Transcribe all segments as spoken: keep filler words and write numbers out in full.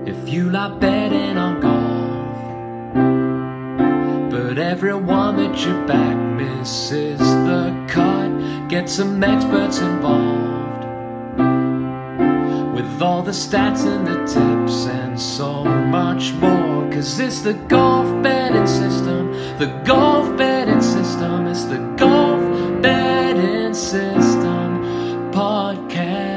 if you like betting on golf, but everyone that you back misses the cut. Get some experts involved with all the stats and the tips and so much more, cause it's the golf betting system, the golf betting system, it's the golf betting system podcast.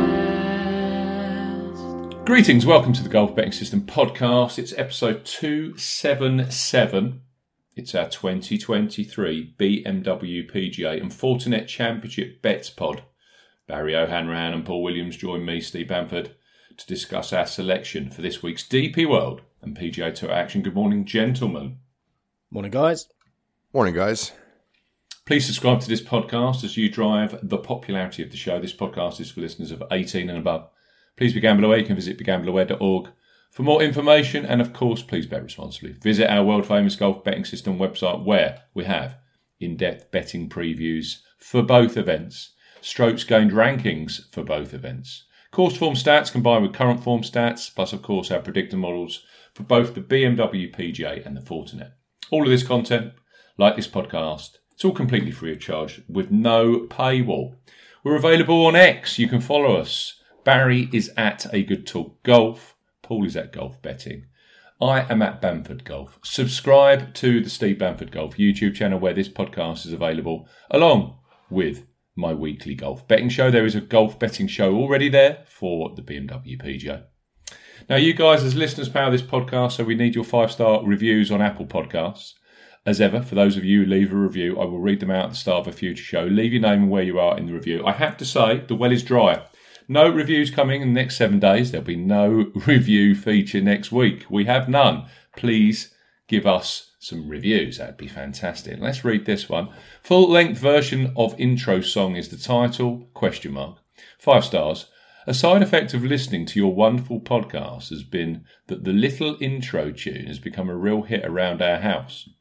Greetings, welcome to the Golf Betting System podcast. It's episode two seventy-seven. It's our twenty twenty-three B M W P G A and Fortinet Championship Bets Pod. Barry O'Hanrahan and Paul Williams join me, Steve Bamford, to discuss our selection for this week's D P World and P G A Tour action. Good morning, gentlemen. Morning, guys. Morning, guys. Please subscribe to this podcast as you drive the popularity of the show. This podcast is for listeners of eighteen and above. Please be gamble aware. You can visit be gamble aware dot org for more information. And of course, please bet responsibly. Visit our world famous golf betting system website where we have in-depth betting previews for both events, strokes gained rankings for both events, course form stats combined with current form stats, plus of course our predictor models for both the B M W P G A and the Fortinet. All of this content, like this podcast, it's all completely free of charge with no paywall. We're available on X. You can follow us. Barry is at A Good Talk Golf. Paul is at Golf Betting. I am at Bamford Golf. Subscribe to the Steve Bamford Golf YouTube channel where this podcast is available, along with my weekly golf betting show. There is a golf betting show already there for the B M W P G A. Now, you guys as listeners power this podcast, so we need your five-star reviews on Apple Podcasts. As ever, for those of you who leave a review, I will read them out at the start of a future show. Leave your name and where you are in the review. I have to say, the well is dry. No reviews coming in the next seven days. There'll be no review feature next week. We have none. Please give us some reviews. That'd be fantastic. Let's read this one. Full-length version of intro song is the title, question mark. Five stars. A side effect of listening to your wonderful podcast has been that the little intro tune has become a real hit around our house.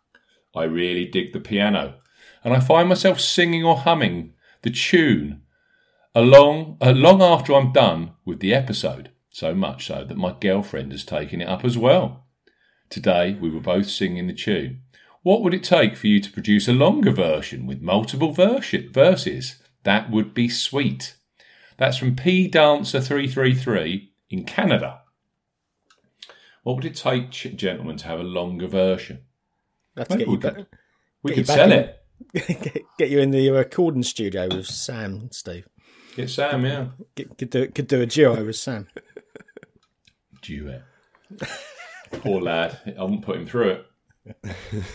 I really dig the piano, and I find myself singing or humming the tune along, uh, long after I'm done with the episode, so much so that my girlfriend has taken it up as well. Today we were both singing the tune. What would it take for you to produce a longer version with multiple verse- verses? That would be sweet. That's from P Dancer three three three in Canada. What would it take, gentlemen, to have a longer version? Let's get we you could, back. we get could you sell in, it. Get, get you in the recording studio with Sam and Steve. Get Sam, yeah. Get, could, do, could do a duo with Sam. Duet. Poor lad. I wouldn't put him through it.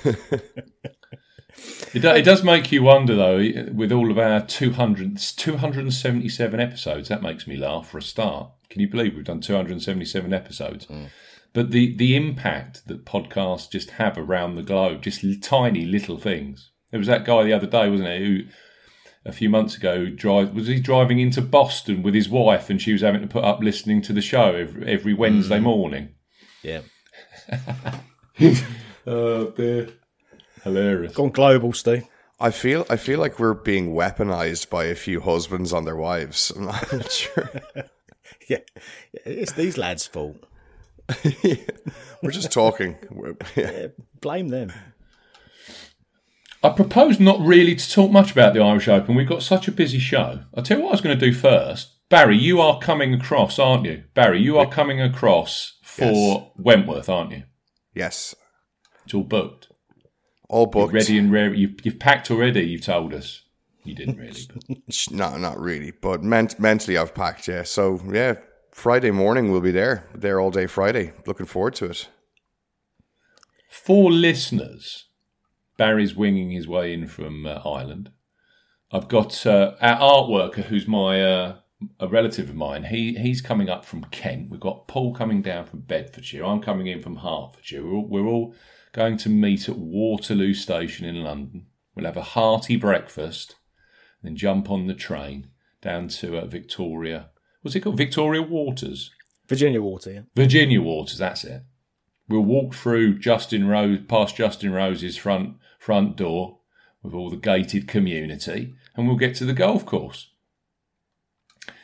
It, do, it does make you wonder, though, with all of our two hundred, two hundred seventy-seven episodes, that makes me laugh for a start. Can you believe we've done two hundred seventy-seven episodes? Mm. But the, the impact that podcasts just have around the globe, just tiny little things. There was that guy the other day, wasn't it, who a few months ago drive, was he driving into Boston with his wife and she was having to put up listening to the show every, every Wednesday mm. morning. Yeah. Oh, dear. Hilarious. Gone global, Steve. I feel I feel like we're being weaponized by a few husbands on their wives. I'm not sure. Yeah, it's these lads' fault. Yeah. We're just talking. We're, yeah. Yeah, blame them. I propose not really to talk much about the Irish Open. We've got such a busy show. I'll tell you what I was going to do first. Barry, you are coming across, aren't you? Barry, you are coming across for yes. Wentworth, aren't you? Yes. It's all booked. All booked. You're ready and ready. You've, you've packed already, you've told us. You didn't really. But. No, not really. But ment- mentally I've packed, yeah. So, yeah, Friday morning we'll be there. There all day Friday. Looking forward to it. For listeners, Barry's winging his way in from uh, Ireland. I've got uh, our art worker, who's my uh, a relative of mine. He he's coming up from Kent. We've got Paul coming down from Bedfordshire. I'm coming in from Hertfordshire. We're all, we're all going to meet at Waterloo Station in London. We'll have a hearty breakfast, then jump on the train down to uh, Victoria. What's it called? Victoria Waters. Virginia Water. Yeah. Virginia Waters. That's it. We'll walk through Justin Rose, past Justin Rose's front front door with all the gated community, and we'll get to the golf course.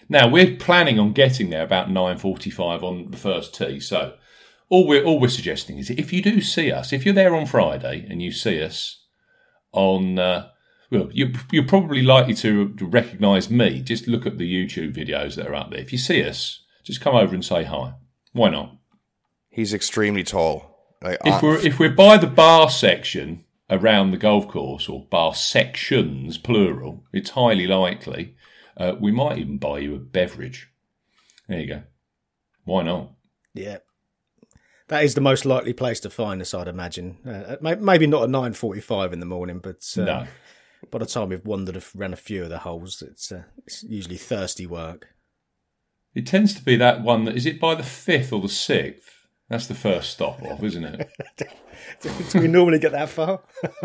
Now, we're planning on getting there about nine forty-five on the first tee. So all we're, all we're suggesting is if you do see us, if you're there on Friday and you see us on... Uh, well, you're, you're probably likely to, to recognise me. Just look at the YouTube videos that are up there. If you see us, just come over and say hi. Why not? He's extremely tall. Like, if we're if we're by the bar section around the golf course, or bar sections plural, it's highly likely uh, we might even buy you a beverage. There you go. Why not? Yeah. That is the most likely place to find us, I'd imagine. Uh, maybe not at nine forty-five in the morning, but uh, no. By the time we've wandered around a few of the holes, it's, uh, it's usually thirsty work. It tends to be that one that, is it by the fifth or the sixth? That's the first stop off, isn't it? Do we normally get that far?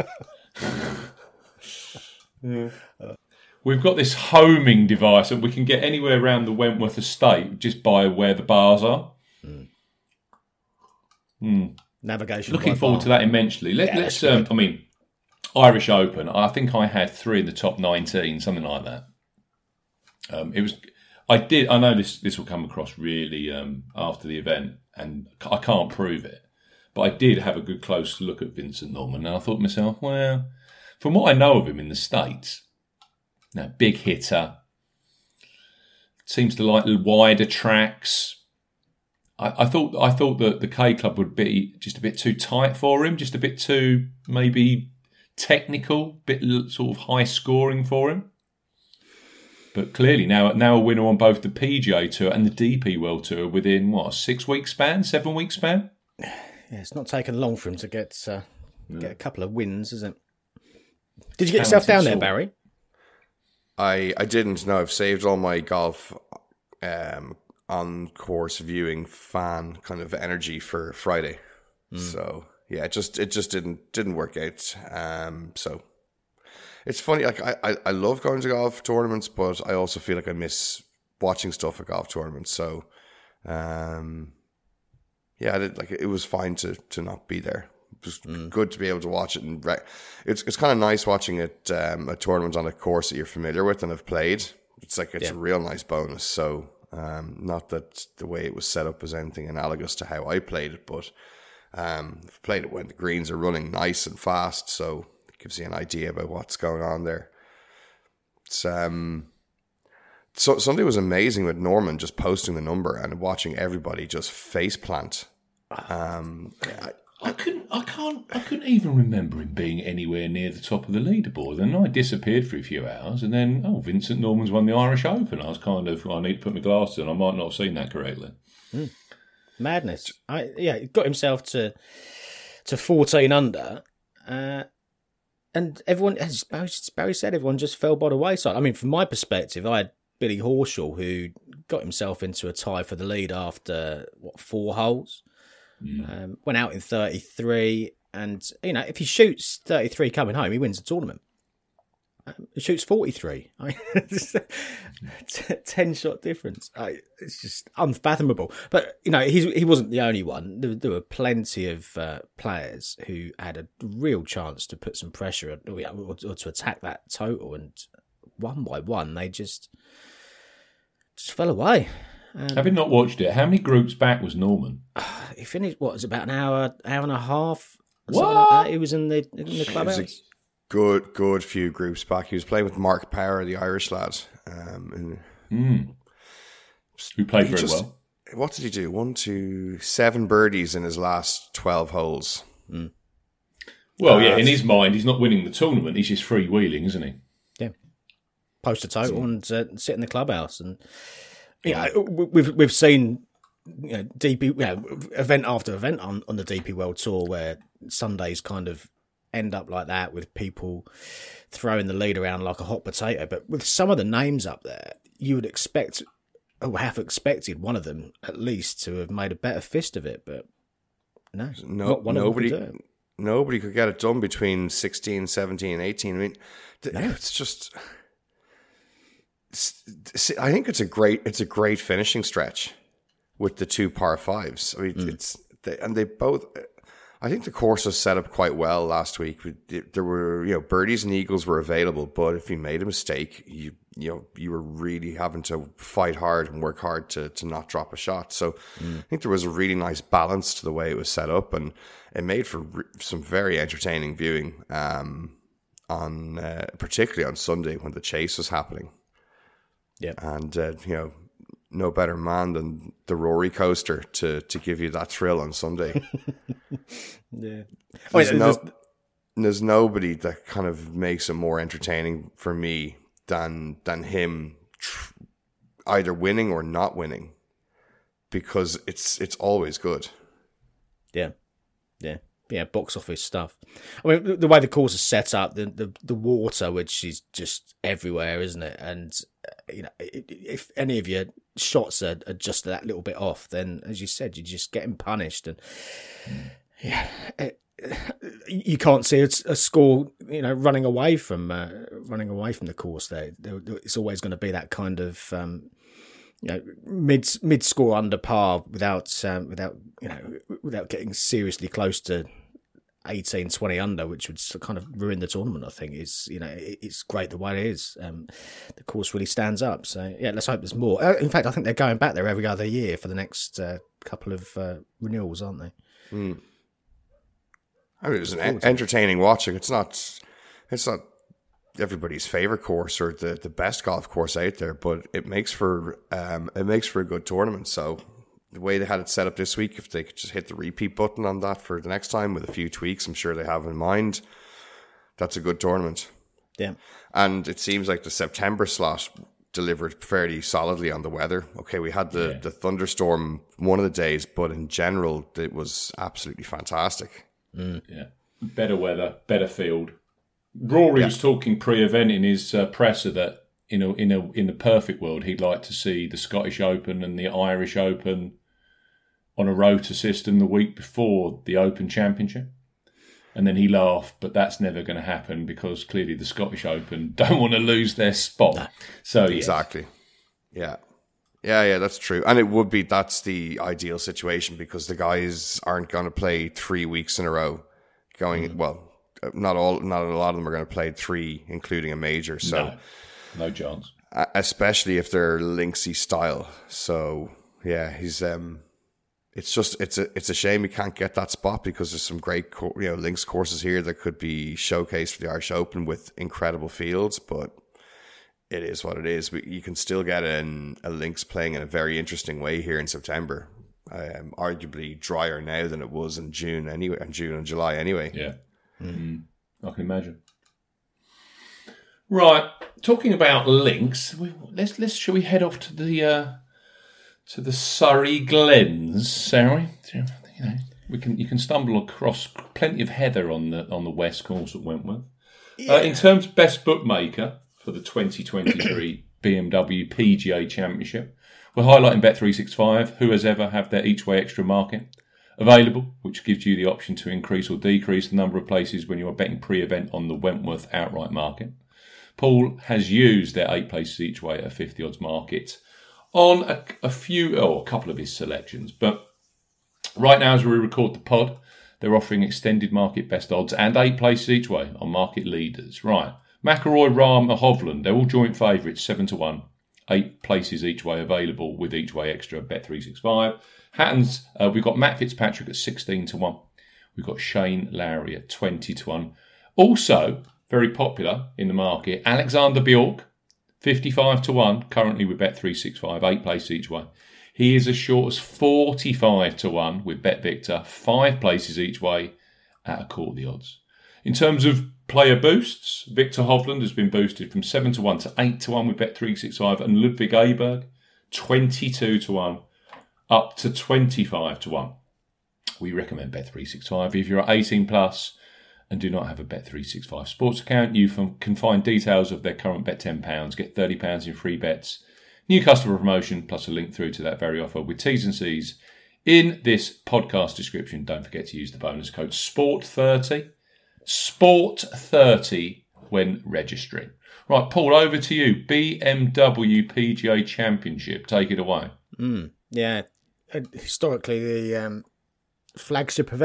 Yeah. We've got this homing device and we can get anywhere around the Wentworth estate just by where the bars are. Mm. Mm. Navigation. Looking forward bar. to that immensely. Let, Yeah, let's, um, I mean, Irish Open, I think I had three in the top nineteen, something like that. Um, it was, I did, I know this, this will come across really um, after the event, and I can't prove it, but I did have a good close look at Vincent Norman, and I thought to myself, well, from what I know of him in the States, now, big hitter, seems to like wider tracks. I, I thought I thought that the K Club would be just a bit too tight for him, just a bit too maybe technical, bit sort of high scoring for him. But clearly now, now a winner on both the P G A Tour and the D P World Tour within what, a six week span, seven week span. Yeah, it's not taken long for him to get uh, yeah. get a couple of wins, is it? Did you get yourself down there, Barry? I I didn't. No, I've saved all my golf um, on course viewing fan kind of energy for Friday. Mm. So yeah, it just it just didn't didn't work out. Um, so it's funny. Like I, I, I love going to golf tournaments, but I also feel like I miss watching stuff at golf tournaments. So um, yeah, I did, like it was fine to to not be there. It was mm. good to be able to watch it, and re- it's it's kind of nice watching it um, a tournament on a course that you're familiar with and have played. It's like it's yeah. a real nice bonus. So um, not that the way it was set up is anything analogous to how I played it, but um, I've played it when the greens are running nice and fast, so it gives you an idea about what's going on there. It's um, so Sunday was amazing with Norman just posting the number and watching everybody just face plant. Um, I, I couldn't, I can't, I couldn't even remember him being anywhere near the top of the leaderboard. And I disappeared for a few hours, and then oh, Vincent Norman's won the Irish Open. I was kind of, I need to put my glasses on. I might not have seen that correctly. Mm. Madness. I yeah, he got himself to to fourteen under, uh, and everyone, as Barry said, everyone just fell by the wayside. I mean, from my perspective, I had Billy Horschel, who got himself into a tie for the lead after what four holes. Mm. Um, went out in thirty-three, and you know, if he shoots thirty-three coming home, he wins the tournament. Um, he shoots forty-three. I mean, it's a ten shot difference. I, it's just unfathomable. But you know, he's he wasn't the only one. There, there were plenty of uh, players who had a real chance to put some pressure or, or, or to attack that total, and one by one, they just just fell away. Um, Having not watched it, how many groups back was Norman? He finished, what, it was about an hour, hour and a half? What? Like he was in the in the clubhouse. It was a good, good few groups back. He was playing with Mark Power, the Irish lad. Um, and mm. Who played very just, well. What did he do? One, two, seven birdies in his last twelve holes. Mm. Well, uh, yeah, in his mind, he's not winning the tournament. He's just freewheeling, isn't he? Yeah. Post a total and uh, sit in the clubhouse. And yeah, we've we've seen you know, D P you know, event after event on, on the D P World Tour where Sundays kind of end up like that with people throwing the lead around like a hot potato. But with some of the names up there, you would expect, or have expected, one of them at least to have made a better fist of it. But no, no not one nobody, of them could do it. Nobody could get it done between sixteen, seventeen, eighteen. I mean, no. it's just. I think it's a great it's a great finishing stretch with the two par fives. I mean, mm. it's they, and they both. I think the course was set up quite well last week. There were, you know, birdies and eagles were available, but if you made a mistake, you you know, you were really having to fight hard and work hard to to not drop a shot. So mm. I think there was a really nice balance to the way it was set up, and it made for re- some very entertaining viewing. Um, on uh, particularly on Sunday when the chase was happening. Yeah, and uh, you know, no better man than the Rory coaster to to give you that thrill on Sunday. yeah, there's, oh, yeah, no, there's... there's nobody that kind of makes it more entertaining for me than than him tr- either winning or not winning, because it's it's always good. Yeah, yeah. Yeah, box office stuff. I mean, the, the way the course is set up, the, the the water, which is just everywhere, isn't it? And uh, you know, if any of your shots are, are just that little bit off, then, as you said, you're just getting punished. And yeah, it, you can't see a, a score, you know, running away from uh, running away from the course. There, it's always going to be that kind of. Um, You know, mid mid score under par without um, without you know without getting seriously close to eighteen, twenty under, which would kind of ruin the tournament. I think is you know it, it's great the way it is. Um, the course really stands up. So yeah, let's hope there's more. Uh, in fact, I think they're going back there every other year for the next uh, couple of uh, renewals, aren't they? Mm. I mean, it was an en- entertaining watching. It's not. It's not. everybody's favorite course or the, the best golf course out there, but it makes for um it makes for a good tournament. So the way they had it set up this week, if they could just hit the repeat button on that for the next time with a few tweaks, I'm sure they have in mind, that's a good tournament. Yeah. And it seems like the September slot delivered fairly solidly on the weather. Okay, we had the, yeah. the thunderstorm one of the days, but in general, it was absolutely fantastic. Mm. Yeah. Better weather, better field. Rory yeah. was talking pre-event in his uh, presser that in a, in a in the perfect world he'd like to see the Scottish Open and the Irish Open on a rota system the week before the Open Championship, and then he laughed, but that's never going to happen because clearly the Scottish Open don't want to lose their spot. No. So exactly, yes. yeah, yeah, yeah, that's true, and it would be that's the ideal situation because the guys aren't going to play three weeks in a row, going mm. well. Not all, not a lot of them are going to play three, including a major. So, no, no chance. Especially if they're Linksy style. So, yeah, he's. Um, it's just it's a it's a shame he can't get that spot because there's some great you know links courses here that could be showcased for the Irish Open with incredible fields. But it is what it is. We, you can still get an, a links playing in a very interesting way here in September. Um, arguably drier now than it was in June anyway, in June and July anyway. Yeah. Mm, I can imagine. Right, talking about links, we, let's let's shall we head off to the uh, to the Surrey Glens, shall we? You know, we can you can stumble across plenty of heather on the on the west course at Wentworth. Yeah. Uh, in terms of best bookmaker for the twenty twenty-three B M W P G A Championship, we're highlighting Bet three sixty-five, who as ever have their each way extra market available, which gives you the option to increase or decrease the number of places when you are betting pre-event on the Wentworth outright market. Paul has used their eight places each way at a fifty odds market on a, a few, or a couple of his selections. But right now, as we record the pod, they're offering extended market best odds and eight places each way on market leaders. Right, McIlroy, Rahm, and Hovland, they're all joint favourites, seven to one. Eight places each way available with each way extra at Bet three sixty-five. Hattons, uh, we've got Matt Fitzpatrick at sixteen to one. We've got Shane Lowry at twenty to one. Also, very popular in the market, Alexander Bjork, fifty-five to one, currently with Bet three sixty-five, eight places each way. He is as short as forty-five to one with Bet Victor, five places each way at a quarter the odds. In terms of player boosts, Victor Hovland has been boosted from seven to one to eight to one with Bet three sixty-five, and Ludwig Aberg, twenty-two to one. Up to twenty-five to one. We recommend Bet three sixty-five. If you're eighteen plus and do not have a Bet three sixty-five sports account, you can find details of their current Bet ten pounds, get thirty pounds in free bets, new customer promotion, plus a link through to that very offer with T's and C's in this podcast description. Don't forget to use the bonus code sport thirty. sport thirty when registering. Right, Paul, over to you. B M W P G A Championship. Take it away. Mm, yeah. Historically, the um, flagship event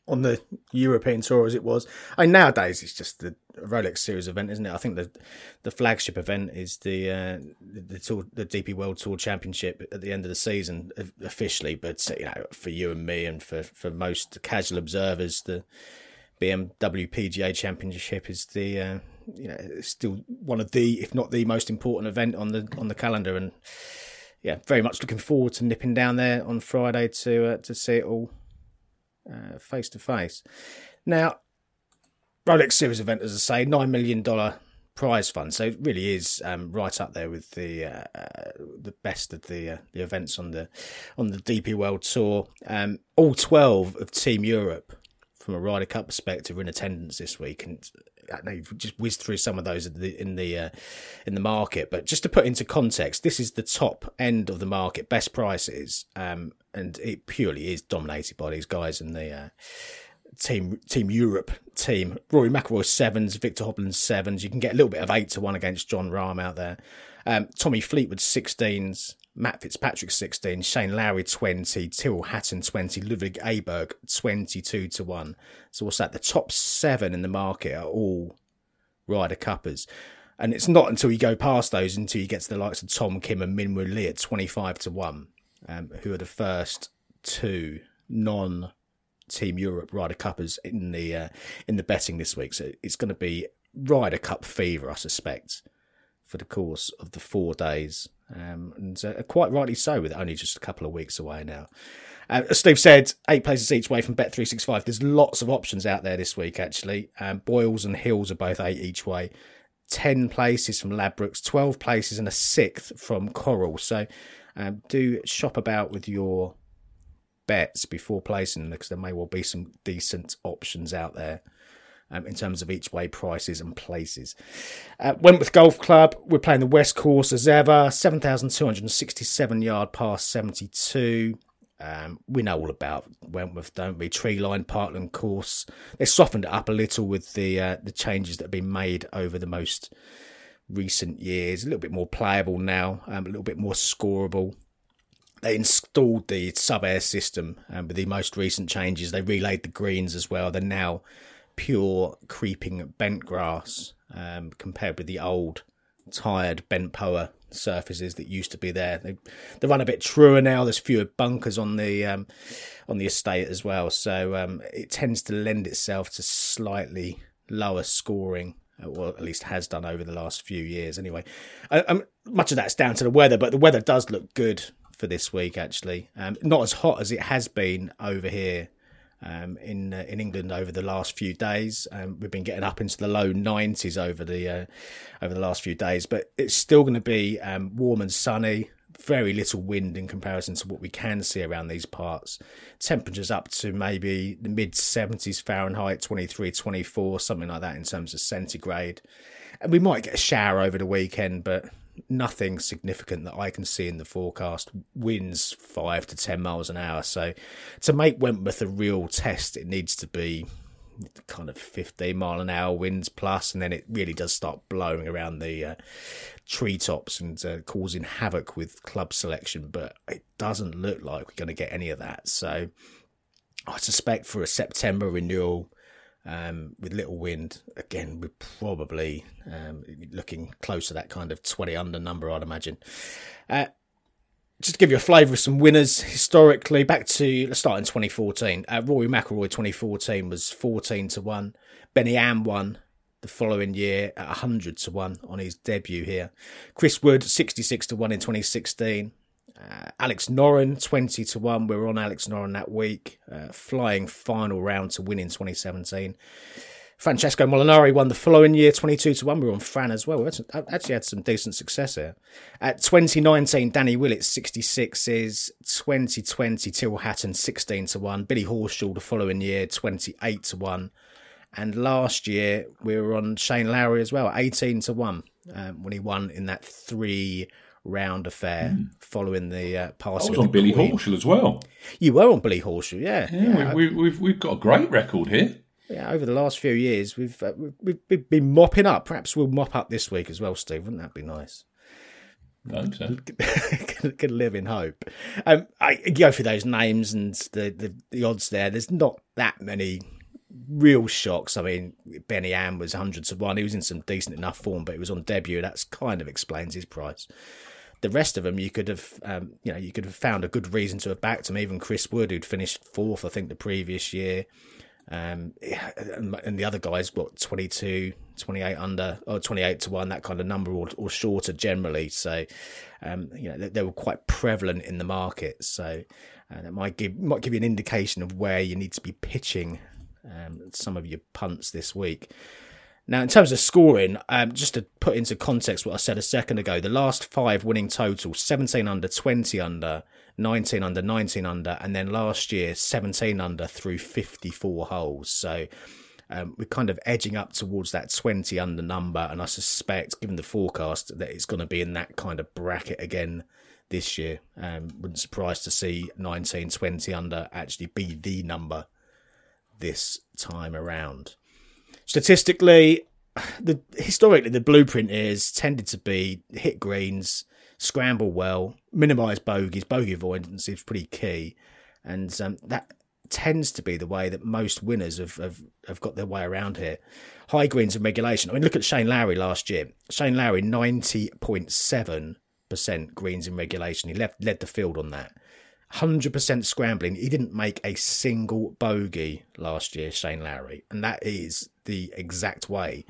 on the European tour as it was. I mean, nowadays it's just the Rolex Series event, isn't it? I think the the flagship event is the uh, the, the, tour, the D P World Tour Championship at the end of the season officially. But you know, for you and me, and for, for most casual observers, the B M W P G A Championship is the uh, you know still one of the, if not the most important event on the on the calendar. And yeah, very much looking forward to nipping down there on Friday to uh, to see it all uh, face to face. Now, Rolex Series event, as I say, nine million dollar prize fund, so it really is um, right up there with the uh, uh, the best of the uh, the events on the on the D P World Tour. Um, all twelve of Team Europe, from a Ryder Cup perspective, are in attendance this week, and I know you've just whizzed through some of those in the in the, uh, in the market. But just to put into context, this is the top end of the market, best prices, um, and it purely is dominated by these guys in the uh, team Team Europe team. Rory McIlroy sevens, Victor Hovland sevens. You can get a little bit of eight to one against John Rahm out there. Um, Tommy Fleetwood sixteens. Matt Fitzpatrick sixteen, Shane Lowry twenty, Tyrrell Hatton twenty, Ludwig Aberg twenty-two to one. So what's that? The top seven in the market are all Ryder Cuppers. And it's not until you go past those until you get to the likes of Tom Kim and Min Woo Lee at twenty-five to one, um, who are the first two non-Team Europe Ryder Cuppers in the uh, in the betting this week. So it's going to be Ryder Cup fever, I suspect, for the course of the four days. Um, and uh, quite rightly so, with only just a couple of weeks away now. Uh, as Steve said, eight places each way from Bet three sixty-five. There's lots of options out there this week, actually. Um, Boyles and Hills are both eight each way. ten places from Ladbrokes, twelve places and a sixth from Coral. So um, do shop about with your bets before placing them, because there may well be some decent options out there. Um, in terms of each way prices and places. Uh, Wentworth Golf Club, we're playing the West Course as ever, seven thousand two hundred sixty-seven yard par seventy-two. Um, we know all about Wentworth, don't we? Tree line, Parkland course. They softened it up a little with the uh, the changes that have been made over the most recent years. A little bit more playable now, um, a little bit more scoreable. They installed the sub-air system um, with the most recent changes. They relayed the greens as well. They're now pure creeping bent grass um, compared with the old tired bent poa surfaces that used to be there. They they run a bit truer now. There's fewer bunkers on the um, on the estate as well, so um, it tends to lend itself to slightly lower scoring, or at least has done over the last few years. Anyway, I, I'm, much of that's down to the weather, but the weather does look good for this week. Actually, um, not as hot as it has been over here. Um, in uh, in England over the last few days, um, we've been getting up into the low nineties over the uh, over the last few days, but it's still going to be um, warm and sunny. Very little wind in comparison to what we can see around these parts. Temperatures up to maybe the mid seventies Fahrenheit, twenty-three, twenty-four, something like that in terms of centigrade. And we might get a shower over the weekend, but nothing significant that I can see in the forecast. Winds five to ten miles an hour. So to make Wentworth a real test, it needs to be kind of fifteen mile an hour winds plus, and then it really does start blowing around the uh, treetops and uh, causing havoc with club selection. But it doesn't look like we're going to get any of that. So I suspect for a September renewal, Um, with little wind, again, we're probably um, looking close to that kind of twenty under number, I'd imagine. Uh, just to give you a flavour of some winners historically, back to, let's start in twenty fourteen. Uh, Rory McIlroy twenty fourteen was fourteen to one. Benny Am won the following year at one hundred to one on his debut here. Chris Wood sixty-six to one in twenty sixteen. Uh, Alex Noren twenty to one. We were on Alex Noren that week, uh, flying final round to win in twenty seventeen. Francesco Molinari won the following year, twenty-two to one. We were on Fran as well. We actually had some decent success here. At twenty nineteen, Danny Willett sixty-sixes. twenty twenty, Tyrrell Hatton sixteen to one. Billy Horschel the following year, twenty-eight to one. And last year we were on Shane Lowry as well, eighteen to one, um, when he won in that three round affair mm. following the uh, passing. I was on Billy Queen. Horschel as well. You were on Billy Horschel, yeah. Yeah, yeah. We, we, we've we've got a great record here. Yeah, over the last few years, we've, uh, we've we've been mopping up. Perhaps we'll mop up this week as well, Steve. Wouldn't that be nice? I hope so. can, can live in hope. Um, I go through those names and the, the, the odds there. There's not that many real shocks. I mean, Benny Am was one hundred to one. He was in some decent enough form, but it was on debut. That's kind of explains his price. The rest of them, you could have, um, you know, you could have found a good reason to have backed him. Even Chris Wood, who'd finished fourth, I think, the previous year. Um, and the other guys, what, twenty-two, twenty-eight under, or twenty-eight to one, that kind of number, or, or shorter generally. So, um, you know, they, they were quite prevalent in the market. So, uh, that might give might give you an indication of where you need to be pitching um, some of your punts this week. Now, in terms of scoring, um, just to put into context what I said a second ago, the last five winning total: seventeen under, twenty under, nineteen under, nineteen under, and then last year seventeen under through fifty-four holes. So um, we're kind of edging up towards that twenty under number, and I suspect, given the forecast, that it's going to be in that kind of bracket again this year. Um, wouldn't surprise to see nineteen, twenty under actually be the number this time around. Statistically, the historically the blueprint is tended to be hit greens, scramble well, minimise bogeys. Bogey avoidance is pretty key, and um, that tends to be the way that most winners have, have, have got their way around here. High greens and regulation. I mean, look at Shane Lowry last year. Shane Lowry, ninety point seven percent greens in regulation. He led, led the field on that. one hundred percent scrambling. He didn't make a single bogey last year, Shane Lowry. And that is the exact way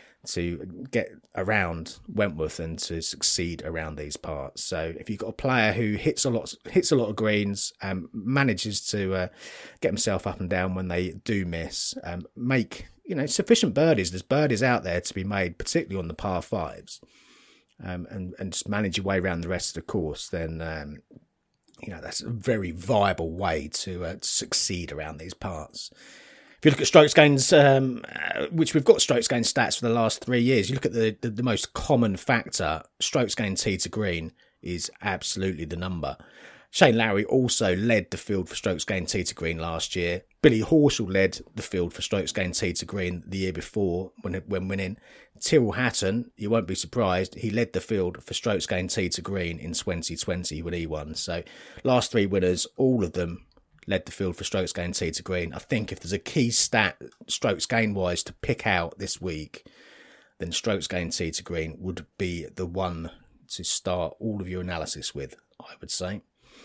to get around Wentworth and to succeed around these parts. So if you've got a player who hits a lot, hits a lot of greens, um, manages to uh, get himself up and down when they do miss, um, make you know sufficient birdies. There's birdies out there to be made, particularly on the par fives, um, and and just manage your way around the rest of the course. Then um, you know that's a very viable way to, uh, to succeed around these parts. If you look at strokes gains, um, which we've got strokes gain stats for the last three years, you look at the, the, the most common factor, strokes gain tee to green is absolutely the number. Shane Lowry also led the field for strokes gain tee to green last year. Billy Horschel led the field for strokes gain tee to green the year before when when winning. Tyrrell Hatton, you won't be surprised, he led the field for strokes gain tee to green in twenty twenty when he won. So last three winners, all of them led the field for strokes gain tee to green. I think if there's a key stat strokes gain wise to pick out this week, then strokes gain tee to green would be the one to start all of your analysis with, I would say.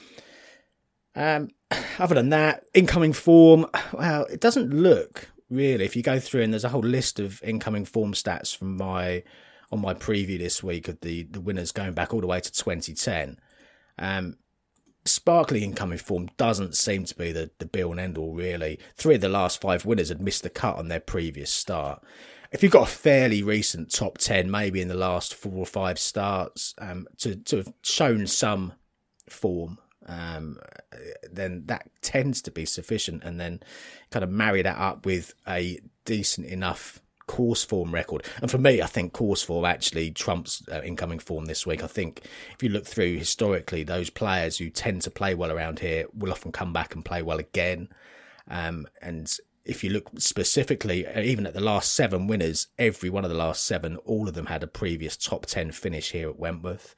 Um, other than that, incoming form, well, it doesn't look really, if you go through and there's a whole list of incoming form stats from my on my preview this week of the, the winners going back all the way to twenty ten. Um, Sparkly incoming form doesn't seem to be the, the be-all and end-all, really. Three of the last five winners had missed the cut on their previous start. If you've got a fairly recent top ten, maybe in the last four or five starts, um, to, to have shown some form, um, then that tends to be sufficient. And then kind of marry that up with a decent enough course form record. And for me, I think course form actually trumps uh, incoming form this week. I think if you look through historically, those players who tend to play well around here will often come back and play well again. Um, and if you look specifically, even at the last seven winners, every one of the last seven, all of them had a previous top ten finish here at Wentworth.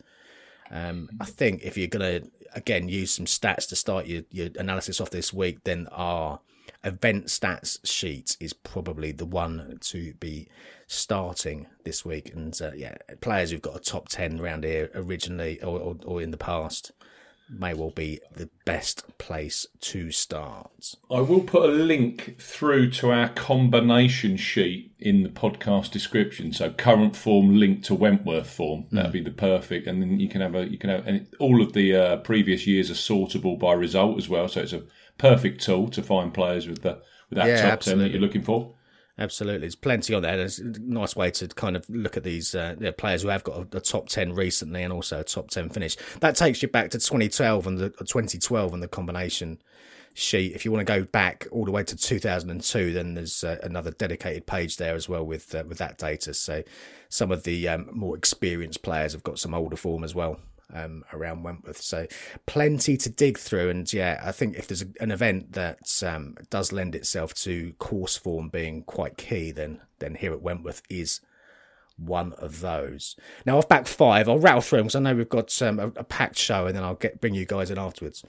Um, I think if you're going to, again, use some stats to start your, your analysis off this week, then our event stats sheet is probably the one to be starting this week. And uh, yeah, players who've got a top ten around here originally or, or, or in the past may well be the best place to start. I will put a link through to our combination sheet in the podcast description. So current form linked to Wentworth form. That'd mm. be the perfect. And then you can have a you can have and all of the uh, previous years are sortable by result as well. So it's a perfect tool to find players with the with that yeah, top absolutely. ten that you're looking for. Absolutely, there's plenty on there. There's a nice way to kind of look at these uh, you know, players who have got a, a top ten recently and also a top ten finish. That takes you back to twenty twelve and the twenty twelve and the combination sheet. If you want to go back all the way to two thousand two, then there's uh, another dedicated page there as well with uh, with that data. So some of the um, more experienced players have got some older form as well. Um, around Wentworth, so plenty to dig through. And yeah, I think if there's a, an event that um, does lend itself to course form being quite key, then then here at Wentworth is one of those. Now, I've backed five. I'll rattle through them because I know we've got um, a, a packed show, and then I'll get bring you guys in afterwards.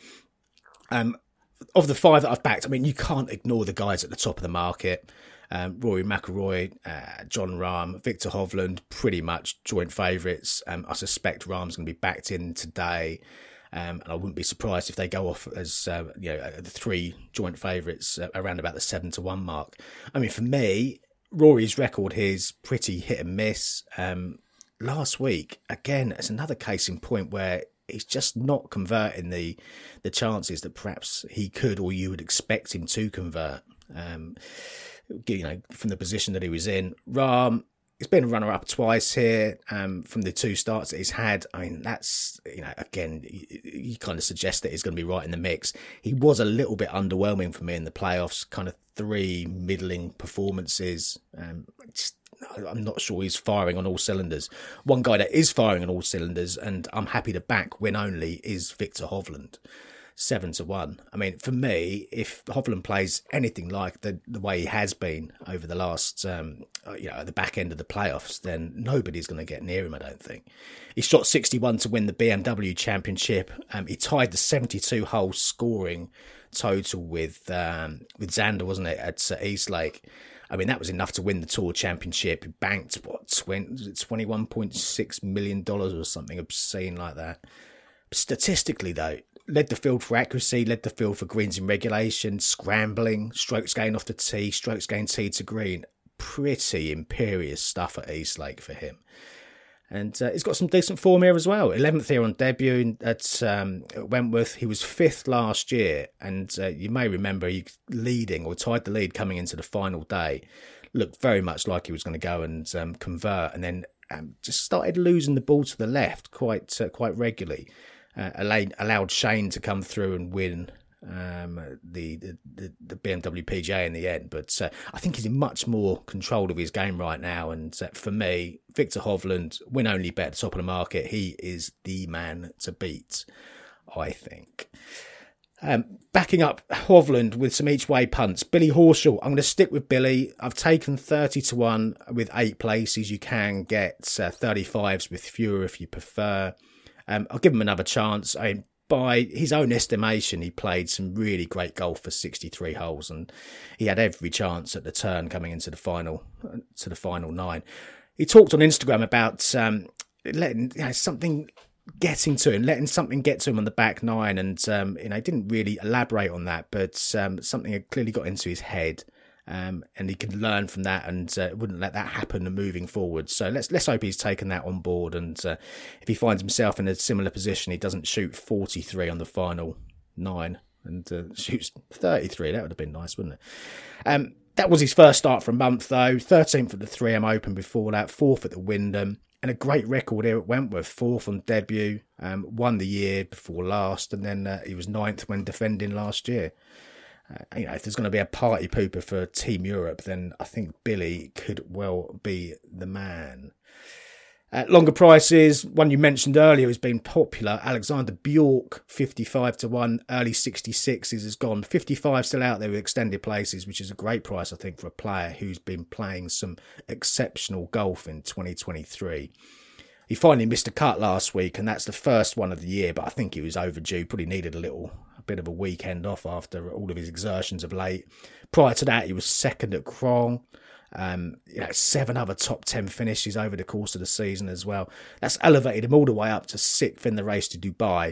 Um, of the five that I've backed, I mean, you can't ignore the guys at the top of the market. Um, Rory McIlroy, uh, Jon Rahm, Victor Hovland, pretty much joint favourites. Um, I suspect Rahm's going to be backed in today. Um, and I wouldn't be surprised if they go off as uh, you know the three joint favourites uh, around about the seven to one mark. I mean, for me, Rory's record here is pretty hit and miss. Um, last week, again, it's another case in point where he's just not converting the the chances that perhaps he could or you would expect him to convert. Um, you know, from the position that he was in, Rahm. He's been a runner-up twice here um, from the two starts that he's had. I mean, that's, you know, again, you, you kind of suggest that he's going to be right in the mix. He was a little bit underwhelming for me in the playoffs, kind of three middling performances. Um, just, I'm not sure he's firing on all cylinders. One guy that is firing on all cylinders, and I'm happy to back win only, is Victor Hovland. Seven to one. I mean, for me, if Hovland plays anything like the, the way he has been over the last, um, you know, at the back end of the playoffs, then nobody's going to get near him, I don't think. He shot sixty-one to win the B M W Championship. Um, he tied the seventy-two hole scoring total with um, with Xander, wasn't it, at uh, Eastlake? I mean, that was enough to win the Tour Championship. He banked, what, twenty-one point six million dollars or something obscene like that. Statistically, though, led the field for accuracy, led the field for greens in regulation, scrambling, strokes gained off the tee, strokes gained tee to green. Pretty imperious stuff at Eastlake for him. And uh, he's got some decent form here as well. eleventh here on debut at, um, at Wentworth. He was fifth last year. And uh, you may remember he leading or tied the lead coming into the final day. Looked very much like he was going to go and um, convert, and then um, just started losing the ball to the left quite uh, quite regularly. Uh, allowed, allowed Shane to come through and win um, the, the, the, the B M W P G A in the end. But uh, I think he's in much more control of his game right now. And uh, for me, Victor Hovland, win only bet at the top of the market. He is the man to beat, I think. Um, backing up Hovland with some each way punts. Billy Horschel, I'm going to stick with Billy. I've taken thirty to one with eight places. You can get uh, thirty-fives with fewer if you prefer. Um, I'll give him another chance. I mean, by his own estimation, he played some really great golf for sixty-three holes, and he had every chance at the turn coming into the final, to the final nine. He talked on Instagram about um, letting you know, something getting to him, letting something get to him on the back nine, and um, you know, he didn't really elaborate on that, but um, something had clearly got into his head. Um, and he can learn from that and uh, wouldn't let that happen moving forward. So let's let's hope he's taken that on board. And uh, if he finds himself in a similar position, he doesn't shoot forty-three on the final nine and uh, shoots thirty-three. That would have been nice, wouldn't it? Um, that was his first start for a month, though. thirteenth at the three M Open before that, fourth at the Wyndham. And a great record here at Wentworth, fourth on debut, um, won the year before last, and then uh, he was ninth when defending last year. Uh, you know, if there's going to be a party pooper for Team Europe, then I think Billy could well be the man. Uh, longer prices, one you mentioned earlier has been popular. Alexander Bjork, fifty-five to one, early sixty-sixes has gone. fifty-five still out there with extended places, which is a great price, I think, for a player who's been playing some exceptional golf in twenty twenty-three. He finally missed a cut last week, and that's the first one of the year, but I think he was overdue, probably needed a little a bit of a weekend off after all of his exertions of late. Prior to that, he was second at Krong. Um, you know, seven other top ten finishes over the course of the season as well. That's elevated him all the way up to sixth in the race to Dubai,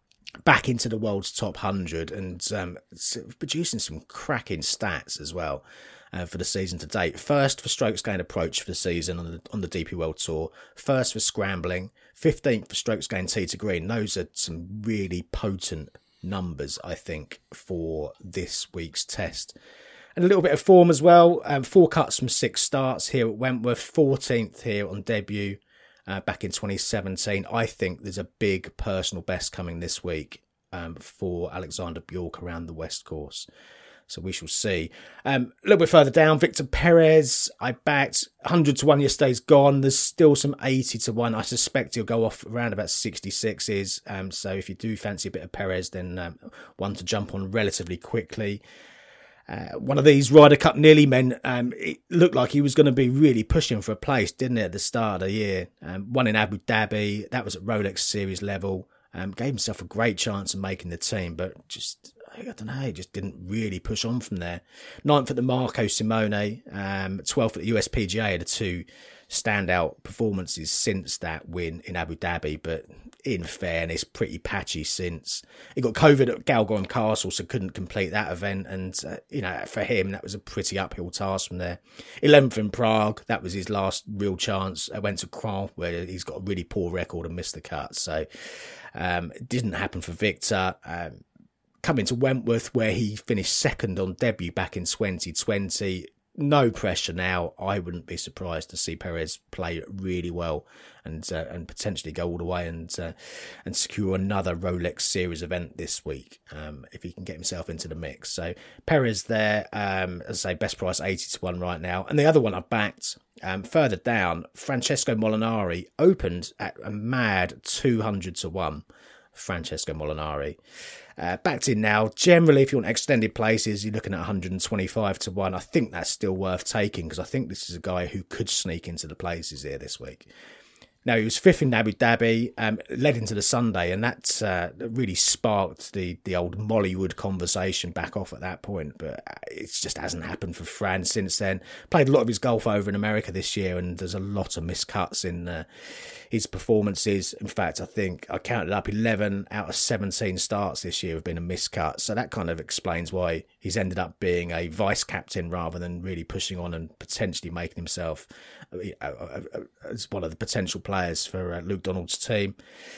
back into the world's top one hundred, and um, producing some cracking stats as well uh, for the season to date. First for strokes gained approach for the season on the on the D P World Tour. First for scrambling. fifteenth for strokes gained tee to green. Those are some really potent numbers, I think, for this week's test. And a little bit of form as well. Um, four cuts from six starts here at Wentworth. fourteenth here on debut uh, back in twenty seventeen. I think there's a big personal best coming this week um, for Alexander Bjork around the West Course. So we shall see. Um, a little bit further down, Victor Perez. I backed one hundred to one yesterday's gone. There's still some eighty to one. I suspect he'll go off around about sixty-sixes. Um, so if you do fancy a bit of Perez, then um, one to jump on relatively quickly. Uh, one of these Ryder Cup nearly men, um, it looked like he was going to be really pushing for a place, didn't it, at the start of the year? Um, one in Abu Dhabi, that was at Rolex Series level. Um, gave himself a great chance of making the team, but just, I don't know, he just didn't really push on from there. Ninth at the Marco Simone, um, twelfth at the U S P G A, the two standout performances since that win in Abu Dhabi, but in fairness, pretty patchy since. He got COVID at Galgorm Castle, so couldn't complete that event, and uh, you know, for him that was a pretty uphill task from there. eleventh in Prague, that was his last real chance. I went to Cron, where he's got a really poor record and missed the cut, so um, it didn't happen for Victor. Um, coming to Wentworth, where he finished second on debut back in twenty twenty. No pressure now. I wouldn't be surprised to see Perez play really well and uh, and potentially go all the way and uh, and secure another Rolex Series event this week um, if he can get himself into the mix. So Perez there, um, as I say, best price eighty to one right now. And the other one I backed um, further down, Francesco Molinari, opened at a mad two hundred to one. Francesco Molinari. Uh, backed in now. Generally, if you want extended places, you're looking at one hundred twenty-five to one. I think that's still worth taking because I think this is a guy who could sneak into the places here this week. Now, he was fifth in Abu Dhabi, um, led into the Sunday, and that uh, really sparked the, the old Mollywood conversation back off at that point. But it just hasn't happened for Fran since then. Played a lot of his golf over in America this year, and there's a lot of miscuts in uh, his performances. In fact, I think I counted up eleven out of seventeen starts this year have been a miscut. So that kind of explains why he's ended up being a vice captain rather than really pushing on and potentially making himself as one of the potential players for uh, Luke Donald's team.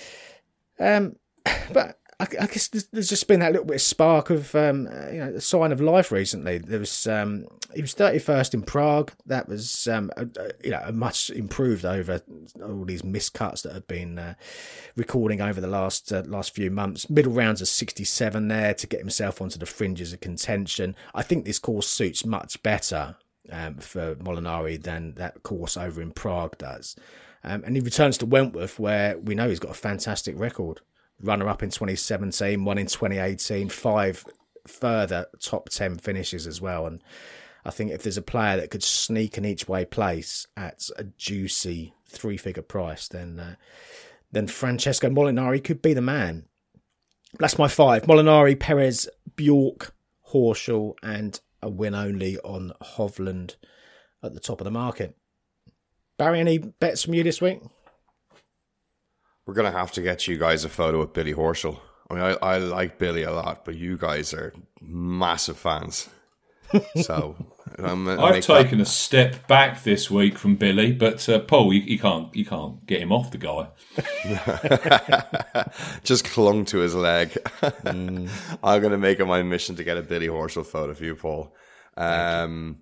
Um, but I, I guess there's, there's just been that little bit of spark of um, you know, a sign of life recently. There was um, he was thirty-first in Prague. That was um, a, a, you know, a much improved over all these miscuts that have been uh, recording over the last uh, last few months. Middle rounds of sixty-seven there to get himself onto the fringes of contention. I think this course suits much better Um, for Molinari than that course over in Prague does. Um, and he returns to Wentworth, where we know he's got a fantastic record. Runner-up in twenty seventeen, one in twenty eighteen, five further top ten finishes as well. And I think if there's a player that could sneak an each-way place at a juicy three-figure price, then uh, then Francesco Molinari could be the man. That's my five. Molinari, Perez, Bjork, Horschel, and a win only on Hovland at the top of the market. Barry, any bets from you this week? We're going to have to get you guys a photo with Billy Horschel. I mean, I, I like Billy a lot, but you guys are massive fans. So I'm, I've taken that a step back this week from Billy, but uh, Paul, you, you can't you can't get him off the guy. Just clung to his leg. mm. I'm going to make it my mission to get a Billy Horschel photo for you, Paul. Um,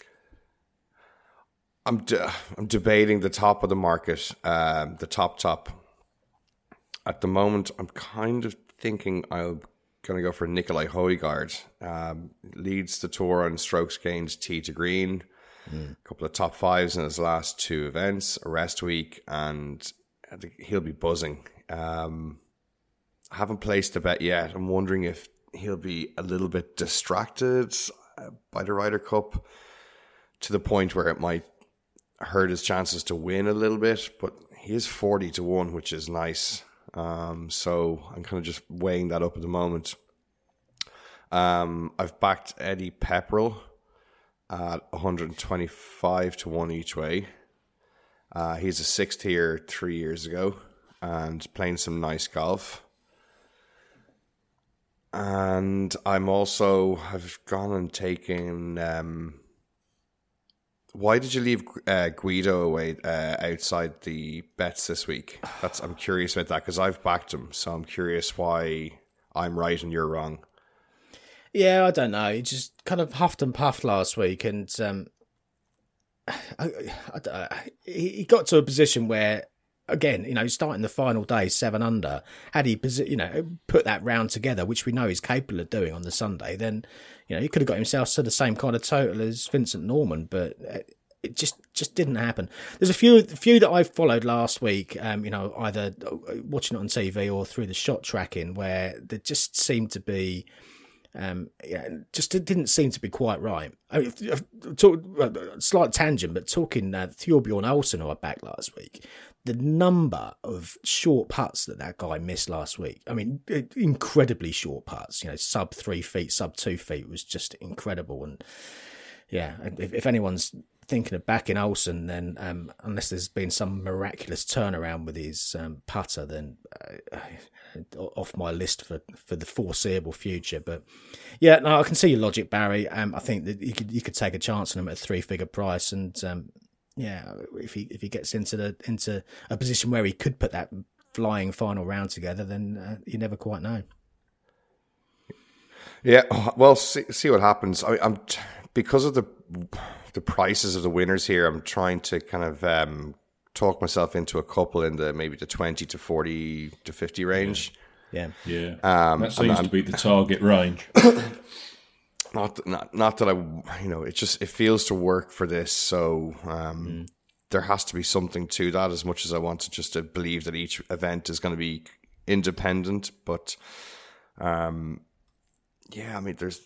I'm de- I'm debating the top of the market, um, the top top. At the moment, I'm kind of thinking I'll going to go for Nicolai Højgaard. Um, leads the tour on strokes gained tee to green. Mm. A couple of top fives in his last two events, a rest week, and I think he'll be buzzing. Um, I haven't placed a bet yet. I'm wondering if he'll be a little bit distracted by the Ryder Cup to the point where it might hurt his chances to win a little bit, but he is forty to one, which is nice. Um, so I'm kind of just weighing that up at the moment. Um, I've backed Eddie Pepperell at one hundred twenty-five to one each way. Uh, he's a sixth here three years ago and playing some nice golf. And I'm also, I've gone and taken, um, why did you leave uh, Guido away uh, outside the bets this week? That's I'm curious about that because I've backed him, so I'm curious why I'm right and you're wrong. Yeah, I don't know. He just kind of huffed and puffed last week, and um, I, I, I, he got to a position where, again, you know, starting the final day seven under, had he, you know, put that round together, which we know he's capable of doing on the Sunday, then, you know, he could have got himself to the same kind of total as Vincent Norman, but it just just didn't happen. There's a few few that I followed last week, um, you know, either watching it on T V or through the shot tracking, where there just seemed to be Um, yeah, it just it didn't seem to be quite right. I mean, talk, slight tangent, but talking uh, Thorbjorn Olsen, who I backed last week, the number of short putts that that guy missed last week. I mean, incredibly short putts. You know, sub three feet, sub two feet was just incredible. And yeah, if, if anyone's thinking of backing Olsen, then um, unless there's been some miraculous turnaround with his um, putter, then uh, off my list for, for the foreseeable future. But yeah, no, I can see your logic, Barry. Um, I think that you could you could take a chance on him at a three figure price, and um, yeah, if he if he gets into the into a position where he could put that flying final round together, then uh, you never quite know. Yeah, well, see, see what happens. I, I'm because of the the prices of the winners here. I'm trying to kind of um, talk myself into a couple in the maybe the twenty to forty to fifty range. Yeah, yeah. Um, that seems to be the target range. Not, not, not that I, you know, it just it feels to work for this. So um, mm. there has to be something to that. As much as I want to just to believe that each event is going to be independent, but um, yeah, I mean, there's.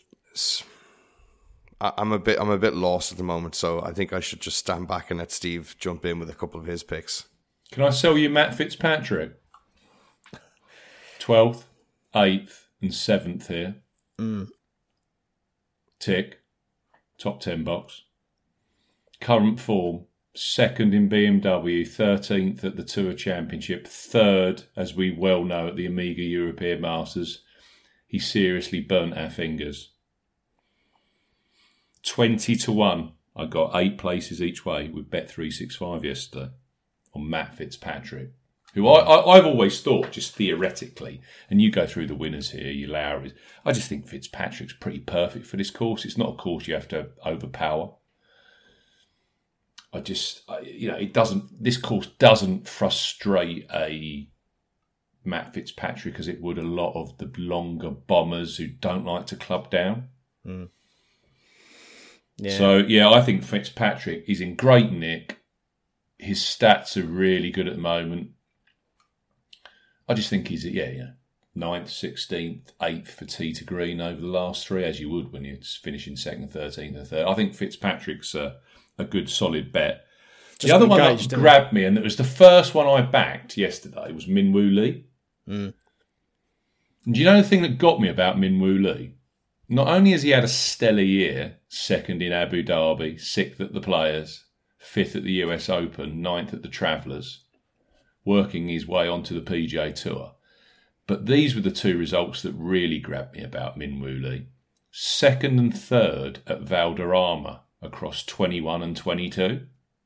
I, I'm a bit, I'm a bit lost at the moment. So I think I should just stand back and let Steve jump in with a couple of his picks. Can I sell you Matt Fitzpatrick? Twelfth, eighth, and seventh here. Mm. Tick, top ten box. Current form, second in B M W, thirteenth at the Tour Championship, third, as we well know, at the Amiga European Masters. He seriously burnt our fingers. twenty to one. I got eight places each way with Bet three sixty-five yesterday on Matt Fitzpatrick, who I, I, I've always thought, just theoretically, and you go through the winners here, you Lowrys, I just think Fitzpatrick's pretty perfect for this course. It's not a course you have to overpower. I just, I, you know, it doesn't, this course doesn't frustrate a Matt Fitzpatrick as it would a lot of the longer bombers who don't like to club down. Mm. Yeah. So, yeah, I think Fitzpatrick is in great nick. His stats are really good at the moment. I just think he's, yeah, yeah, ninth, sixteenth, eighth for tee to green over the last three, as you would when you're finishing second, thirteenth, and third. I think Fitzpatrick's a, a good, solid bet. Just the other one that grabbed me, and it was the first one I backed yesterday, was Min Woo Lee. Mm. And do you know the thing that got me about Min Woo Lee? Not only has he had a stellar year, second in Abu Dhabi, sixth at the Players, fifth at the U S Open, ninth at the Travellers, working his way onto the P G A Tour. But these were the two results that really grabbed me about Min Woo Lee. Second and third at Valderrama across twenty-one and twenty-two.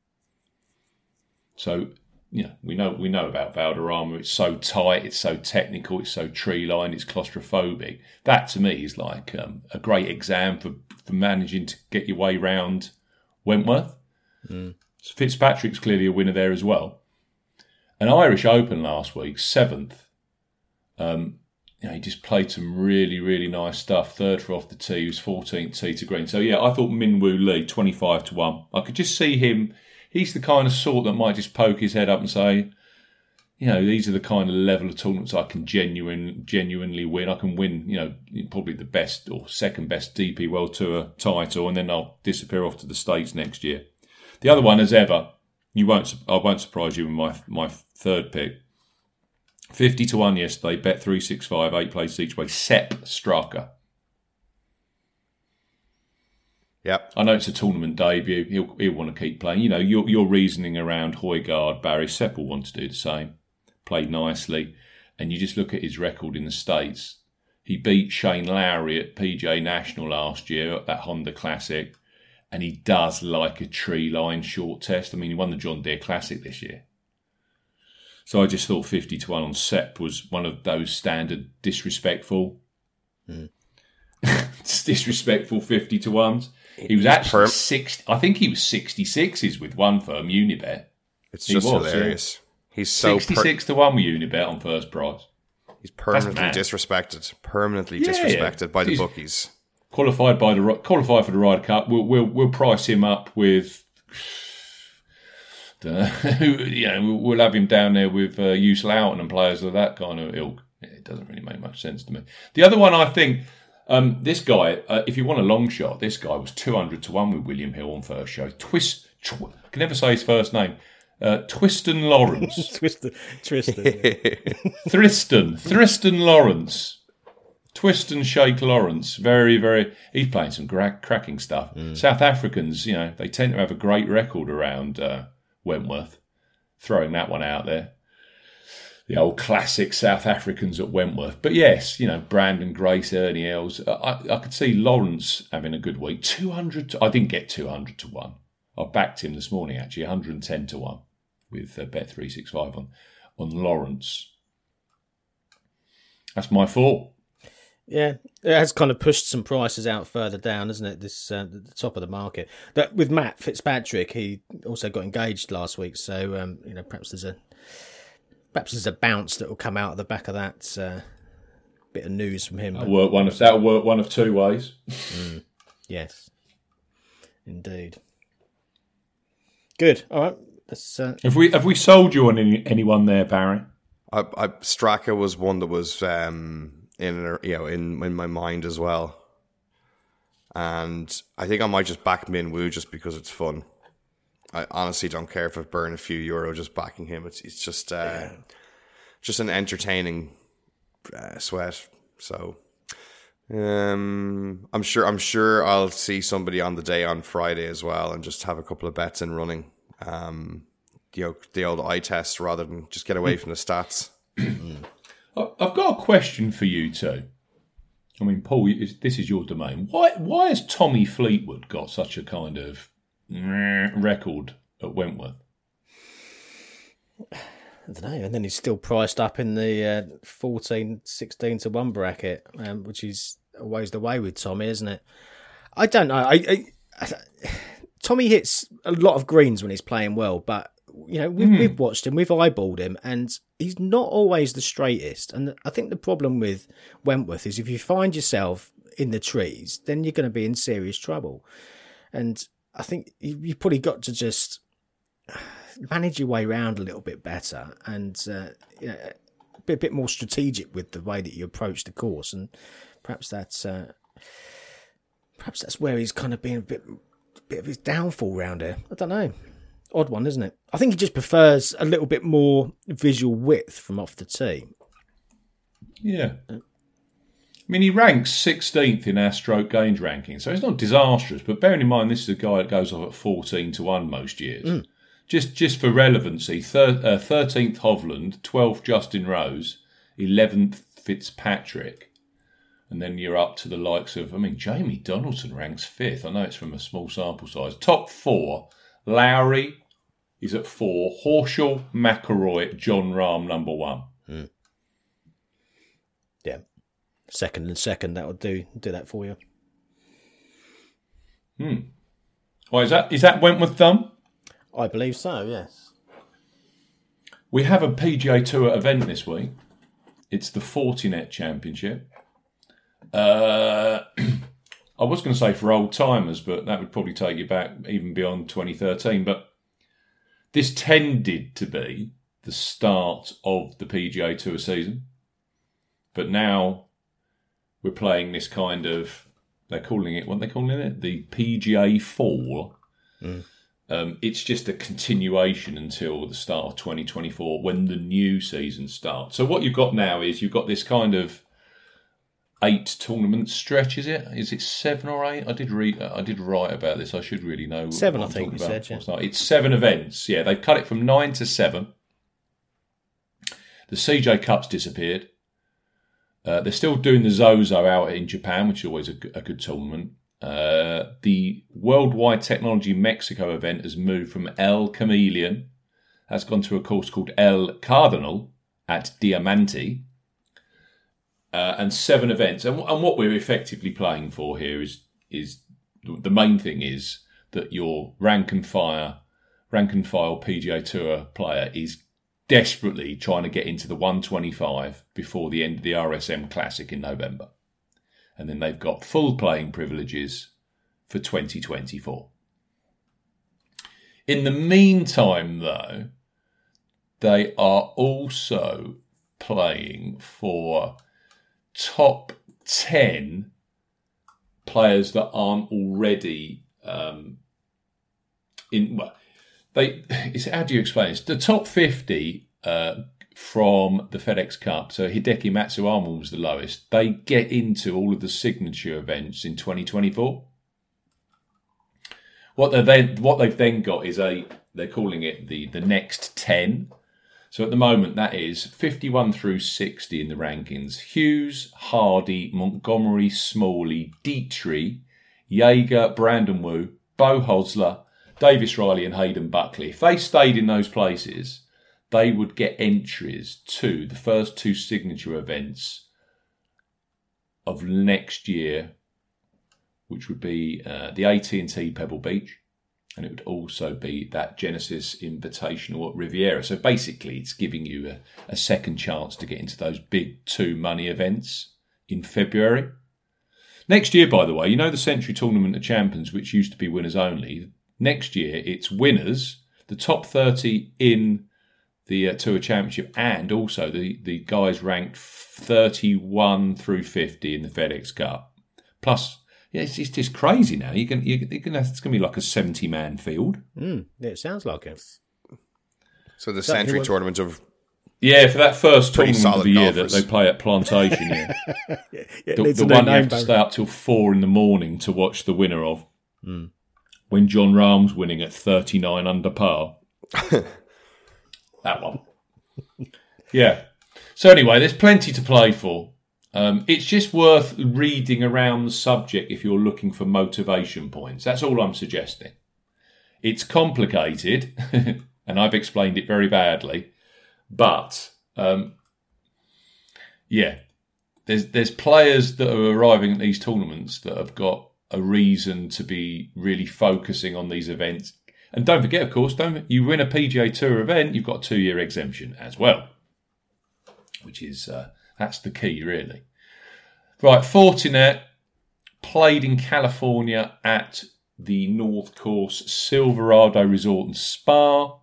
So, you know, we know we know about Valderrama. It's so tight, it's so technical, it's so tree-lined, it's claustrophobic. That, to me, is like um, a great exam for, for managing to get your way round Wentworth. Mm. So Fitzpatrick's clearly a winner there as well. An Irish Open last week, seventh. Um, you know, he just played some really, really nice stuff. Third for off the tee, he was fourteenth tee to green. So, yeah, I thought Min Woo Lee, twenty-five to one. I could just see him. He's the kind of sort that might just poke his head up and say, you know, these are the kind of level of tournaments I can genuine, genuinely win. I can win, you know, probably the best or second best D P World Tour title, and then I'll disappear off to the States next year. The other one, as ever, you won't. I won't surprise you with my my third pick. Fifty to one yesterday. Bet three six five, eight places each way. Sepp Straka. Yep. I know it's a tournament debut. He'll he'll want to keep playing. You know, your your reasoning around Højgaard, Barry, Sepp will want to do the same. Played nicely, and you just look at his record in the States. He beat Shane Lowry at P G A National last year at that Honda Classic. And he does like a tree line short test. I mean, he won the John Deere Classic this year. So I just thought fifty to one on Sepp was one of those standard disrespectful, mm. disrespectful fifty to ones. He was He's actually perm- sixty. I think he was sixty-sixes with one firm, Unibet. It's He just was, hilarious. Yeah. He's so sixty-six per- to one with Unibet on first prize. He's permanently mad. disrespected. Permanently Yeah, disrespected yeah. by the He's- bookies. Qualified by the qualified for the Ryder Cup. We'll we'll, we'll price him up with. Don't know, you know, we'll, we'll have him down there with uh, Usul Houghton and players of that kind of ilk. It doesn't really make much sense to me. The other one, I think, Um, this guy, uh, if you want a long shot, this guy was two hundred to one with William Hill on first show. Twist, tw- I can never say his first name. Uh, Twiston Lawrence. Twiston, Tristan. Thriston. Thriston Lawrence. Twiston Shake Lawrence. Very, very... He's playing some gra- cracking stuff. Mm. South Africans, you know, they tend to have a great record around uh, Wentworth. Throwing that one out there. The old classic South Africans at Wentworth. But yes, you know, Brandon Grace, Ernie Els. I, I could see Lawrence having a good week. two hundred to, I didn't get two hundred to one. I backed him this morning, actually, one hundred ten to one with uh, Bet three sixty-five on, on Lawrence. That's my fault. Yeah, it has kind of pushed some prices out further down, hasn't it? This uh, the top of the market. That with Matt Fitzpatrick, he also got engaged last week, so um, you know, perhaps there's a perhaps there's a bounce that will come out of the back of that uh, bit of news from him. That'll work one of that'll work one of two ways. Mm, yes, indeed. Good. All right. Let's, uh... Have we have we sold you on any, anyone there, Barry? I, I, Straka was one that was um, in you know in in my mind as well, and I think I might just back Min Woo just because it's fun. I honestly don't care if I burn a few euro just backing him. It's it's just uh, yeah. just an entertaining uh, sweat. So um, I'm sure I'm sure I'll see somebody on the day on Friday as well, and just have a couple of bets in running. Um, you know, the old eye test rather than just get away from the stats. I've got a question for you too. I mean, Paul, this is your domain. Why why has Tommy Fleetwood got such a kind of record at Wentworth? I don't know. And then he's still priced up in the uh, fourteen, sixteen to one bracket, um, which is always the way with Tommy, isn't it? I don't know. I, I, I Tommy hits a lot of greens when he's playing well, but you know we've, mm. we've watched him, we've eyeballed him, and he's not always the straightest. And I think the problem with Wentworth is if you find yourself in the trees, then you're going to be in serious trouble. And I think you, you've probably got to just manage your way around a little bit better, and uh, you know, be a bit more strategic with the way that you approach the course. And perhaps that's uh, perhaps that's where he's kind of been a bit. bit of his downfall round here. I don't know. Odd one, isn't it? I think he just prefers a little bit more visual width from off the tee. Yeah. I mean, he ranks sixteenth in our stroke gained ranking, so it's not disastrous, but bearing in mind this is a guy that goes off at fourteen to one most years. Mm. Just just for relevancy, thir- uh, thirteenth Hovland, twelfth Justin Rose, eleventh Fitzpatrick. And then you're up to the likes of, I mean, Jamie Donaldson ranks fifth. I know it's from a small sample size. Top four, Lowry is at four. Horschel, McIlroy, John Rahm, number one. Mm. Yeah. Second and second, that would do do that for you. Hmm. Well, is that, is that Wentworth done? I believe so, yes. We have a P G A Tour event this week. It's the Fortinet Championship. Uh, I was going to say for old timers, but that would probably take you back even beyond twenty thirteen. But this tended to be the start of the P G A Tour season. But now we're playing this kind of, they're calling it, what are they calling it? The P G A Fall. Mm. Um, it's just a continuation until the start of twenty twenty-four when the new season starts. So what you've got now is you've got this kind of eight tournament stretch, is it? Is it seven or eight? I did read. I did write about this. I should really know. Seven, I think you said. Yeah. It's seven events. Yeah, they've cut it from nine to seven. The C J Cup's disappeared. Uh, they're still doing the Zozo out in Japan, which is always a, a good tournament. Uh, the Worldwide Technology Mexico event has moved from El Chameleon. Has gone to a course called El Cardinal at Diamante. Uh, and seven events. And, and what we're effectively playing for here is is the main thing is that your rank and file, rank and file P G A Tour player is desperately trying to get into the one twenty-five before the end of the R S M Classic in November. And then they've got full playing privileges for twenty twenty-four. In the meantime, though, they are also playing for top ten players that aren't already um, in. Well, they. It's, how do you explain this? The top fifty uh, from the FedEx Cup. So Hideki Matsuyama was the lowest. They get into all of the signature events in twenty twenty-four. What they then, what they've then got is a. They're calling it the the next ten. So at the moment, that is fifty-one through sixty in the rankings. Hughes, Hardy, Montgomery, Smalley, Dietrich, Jaeger, Brandon Wu, Bo Hosler, Davis Riley and Hayden Buckley. If they stayed in those places, they would get entries to the first two signature events of next year, which would be uh, the A T and T Pebble Beach. And it would also be that Genesis Invitational at Riviera. So basically, it's giving you a, a second chance to get into those big two money events in February. Next year, by the way, you know the Century Tournament of Champions, which used to be winners only. Next year, it's winners, the top thirty in the uh, Tour Championship, and also the, the guys ranked thirty-one through fifty in the FedEx Cup. Plus, yeah, it's, it's just crazy now. You can, you, you can, it's going to be like a seventy-man field. Mm, yeah, it sounds like it. So the So Century who- Tournament of Yeah, for that first Pretty tournament of solid the year golfers. that they play at Plantation, yeah. Yeah, it the needs the a new one you name, have to Barry. stay up till four in the morning to watch the winner of. When John Rahm's winning at thirty-nine under par. That one. Yeah. So anyway, there's plenty to play for. Um, it's just worth reading around the subject if you're looking for motivation points. That's all I'm suggesting. It's complicated, and I've explained it very badly. But, um, yeah, there's there's players that are arriving at these tournaments that have got a reason to be really focusing on these events. And don't forget, of course, don't you win a P G A Tour event, you've got a two-year exemption as well, which is uh, that's the key, really. Right, Fortinet played in California at the North Course Silverado Resort and Spa.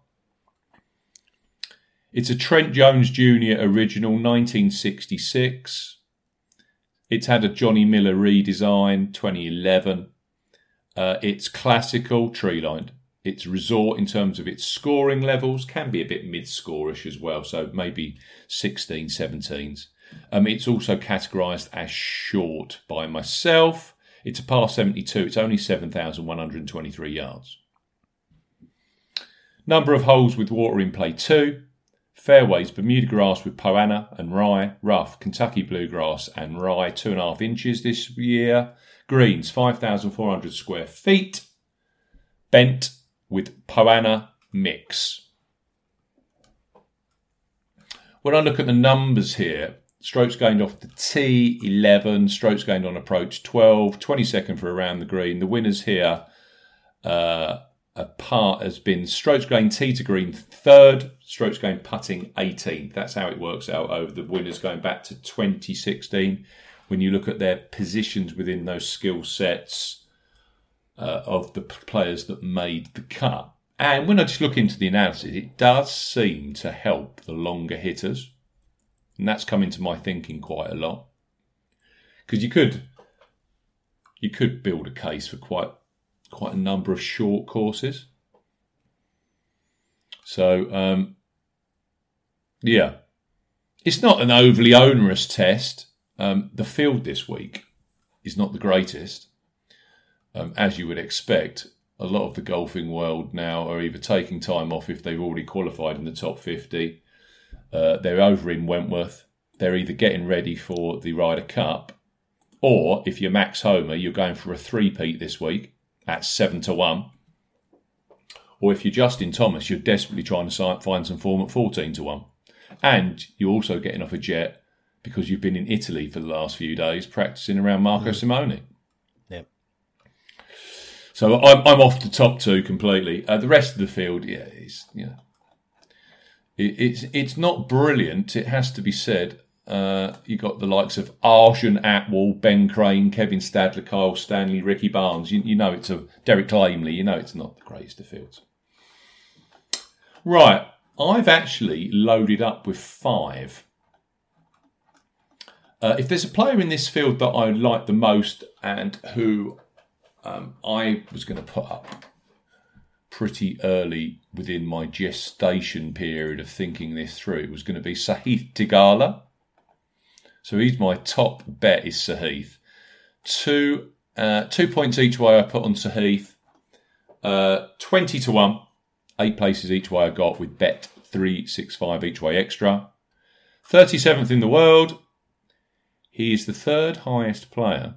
It's a Trent Jones Junior original, nineteen sixty-six. It's had a Johnny Miller redesign, twenty eleven. Uh, it's classical, tree-lined. It's resort in terms of its scoring levels, can be a bit mid-scorish as well, so maybe sixteen, seventeens. Um, it's also categorised as short by myself. It's a par seventy-two. It's only seven thousand one hundred twenty-three yards. Number of holes with water in play, two. Fairways, Bermuda grass with Poana and rye. Rough, Kentucky bluegrass and rye, two and a half inches this year. Greens, five thousand four hundred square feet. Bent with Poana mix. When I look at the numbers here, strokes gained off the tee, eleven. Strokes gained on approach, twelve. twenty-second for around the green. The winners here, uh, a part has been strokes gained tee to green, third. Strokes gained putting, eighteenth. That's how it works out over the winners going back to twenty sixteen. When you look at their positions within those skill sets uh, of the players that made the cut. And when I just look into the analysis, it does seem to help the longer hitters. And that's come into my thinking quite a lot. Because you could you could build a case for quite quite a number of short courses. So, um, yeah. It's not an overly onerous test. Um, the field this week is not the greatest. Um, as you would expect, a lot of the golfing world now are either taking time off if they've already qualified in the top fifty. Uh, they're over in Wentworth. They're either getting ready for the Ryder Cup, or if you're Max Homer, you're going for a three-peat this week at seven to one. Or if you're Justin Thomas, you're desperately trying to find some form at fourteen to one. And you're also getting off a jet because you've been in Italy for the last few days practicing around Marco mm. Simone. Yep. So I'm I'm off the top two completely. Uh, the rest of the field, yeah, is you know, it, it's it's not brilliant. It has to be said. Uh, you got the likes of Arjun Atwell, Ben Crane, Kevin Stadler, Kyle Stanley, Ricky Barnes. You, you know it's a Derek Lamley. You know it's not the greatest of fields. Right, I've actually loaded up with five. Uh, if there's a player in this field that I like the most and who um, I was going to put up pretty early within my gestation period of thinking this through was going to be Sahith Theegala. So he's my top bet is Sahith. Two, uh, two points each way I put on Sahith. Uh, twenty to one. Eight places each way I got with bet three sixty-five each way extra. thirty-seventh in the world. He is the third highest player.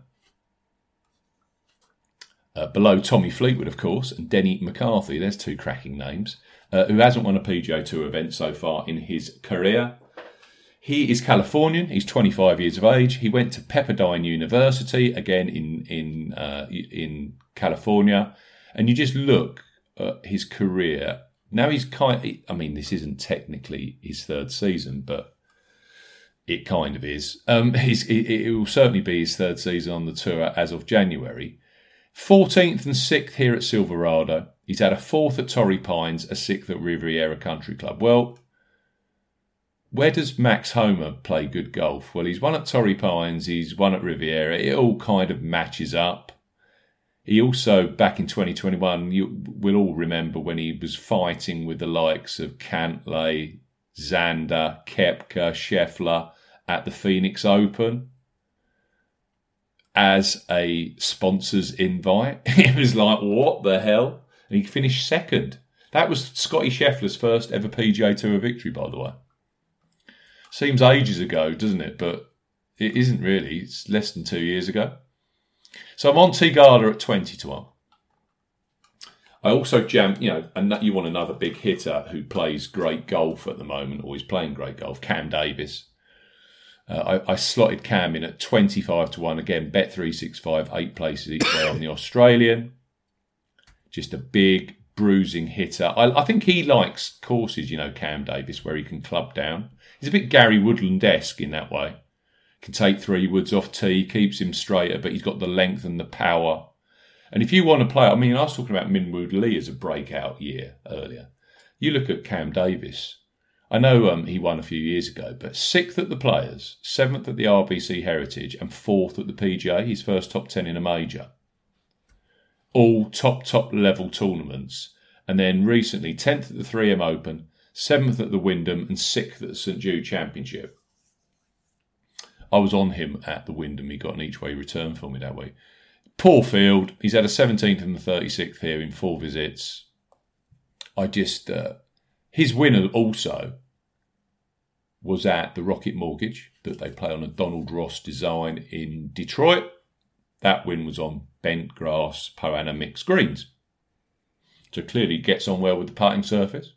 Uh, below Tommy Fleetwood, of course, and Denny McCarthy. There's two cracking names. Uh, who hasn't won a P G A Tour event so far in his career. He is Californian. He's twenty-five years of age. He went to Pepperdine University, again in in uh, in California. And you just look at his career. Now he's kind. I mean, this isn't technically his third season, but it kind of is. Um, he's, it, it will certainly be his third season on the tour as of January. fourteenth and sixth here at Silverado. He's had a fourth at Torrey Pines, a sixth at Riviera Country Club. Well, where does Max Homa play good golf? Well, he's won at Torrey Pines, he's won at Riviera. It all kind of matches up. He also, back in twenty twenty-one, you will all remember when he was fighting with the likes of Cantlay, Xander, Koepka, Scheffler at the Phoenix Open as a sponsor's invite. It was like, what the hell? And he finished second. That was Scotty Scheffler's first ever P G A Tour victory, by the way. Seems ages ago, doesn't it? But it isn't really. It's less than two years ago. So I'm on Theegala at twenty to one. I also jammed, you know, and you want another big hitter who plays great golf at the moment, or is playing great golf, Cam Davis. Uh, I, I slotted Cam in at twenty-five to one. Again, bet three sixty-five, eight places each way on the Australian. Just a big, bruising hitter. I, I think he likes courses, you know, Cam Davis, where he can club down. He's a bit Gary Woodland-esque in that way. Can take three woods off tee, keeps him straighter, but he's got the length and the power. And if you want to play, I mean, I was talking about Minwoo Lee as a breakout year earlier. You look at Cam Davis. I know um, he won a few years ago, but sixth at the Players, seventh at the R B C Heritage, and fourth at the P G A, his first top ten in a major. All top, top level tournaments. And then recently, tenth at the three M Open, seventh at the Wyndham, and sixth at the St Jude Championship. I was on him at the Wyndham. He got an each-way return for me that week. Poor field. He's had a seventeenth and the thirty-sixth here in four visits. I just... Uh, his winner also was at the Rocket Mortgage that they play on a Donald Ross design in Detroit. That win was on bent grass, Poa annua mixed greens. So clearly gets on well with the putting surface.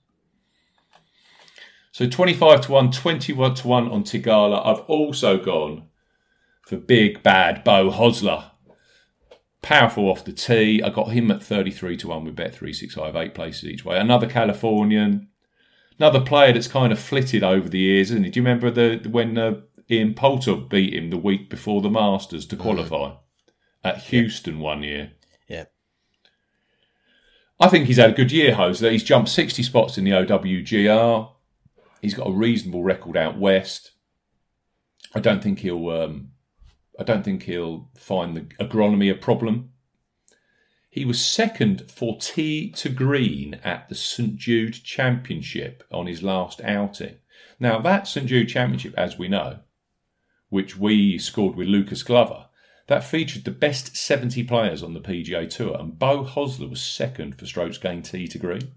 So twenty-five to one, twenty-one to one on Theegala. I've also gone for big, bad Beau Hossler. Powerful off the tee. I got him at thirty-three to one with bet three sixty-five, eight places each way. Another Californian. Another player that's kind of flitted over the years, isn't he? Do you remember the when uh, Ian Poulter beat him the week before the Masters to qualify at Houston yeah. one year? Yeah. I think he's had a good year, Hossler. He's jumped sixty spots in the O W G R. He's got a reasonable record out west. I don't think he'll. Um, I don't think he'll find the agronomy a problem. He was second for tee to green at the St Jude Championship on his last outing. Now that St Jude Championship, as we know, which we scored with Lucas Glover, that featured the best seventy players on the P G A Tour, and Beau Hossler was second for strokes gained tee to green.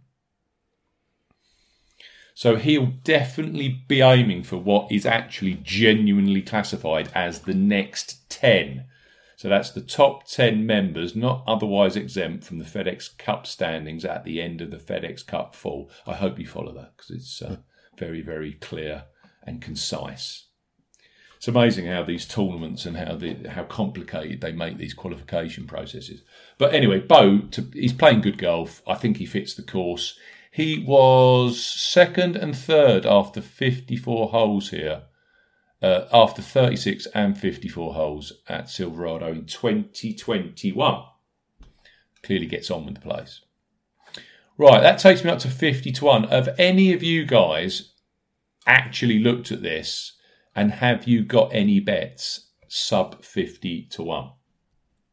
So he'll definitely be aiming for what is actually genuinely classified as the next ten. So that's the top ten members not otherwise exempt from the FedEx Cup standings at the end of the FedEx Cup full. I hope you follow that because it's uh, very, very clear and concise. It's amazing how these tournaments and how the, how complicated they make these qualification processes. But anyway, Beau, to, he's playing good golf. I think he fits the course. He was second and third after fifty-four holes here, uh, after thirty-six and fifty-four holes at Silverado in twenty twenty-one. Clearly gets on with the place. Right, that takes me up to fifty to one. Have any of you guys actually looked at this and have you got any bets sub fifty to one?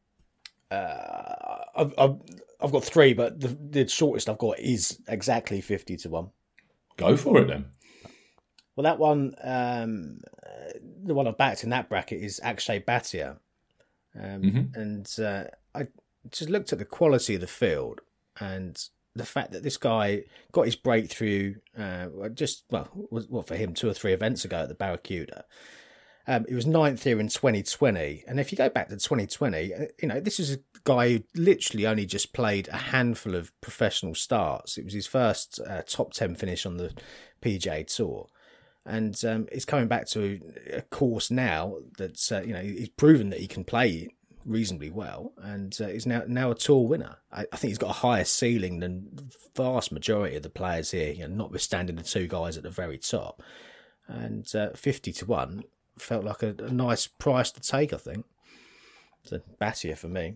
Uh, I've, I've I've got three, but the, the shortest I've got is exactly fifty to one. Go for it then. Well, that one, um, the one I've backed in that bracket is Akshay Bhatia. Um, mm-hmm. And uh, I just looked at the quality of the field and the fact that this guy got his breakthrough uh, just, well, was, well, for him, two or three events ago at the Barracuda. Um, it was ninth here in twenty twenty. And if you go back to twenty twenty, you know, this is a guy who literally only just played a handful of professional starts. It was his first uh, top ten finish on the P G A Tour. And um, he's coming back to a course now that, uh, you know, he's proven that he can play reasonably well. And uh, he's now now a tour winner. I, I think he's got a higher ceiling than the vast majority of the players here, you know, notwithstanding the two guys at the very top. And uh, fifty to one felt like a, a nice price to take, I think. So Bhatia for me.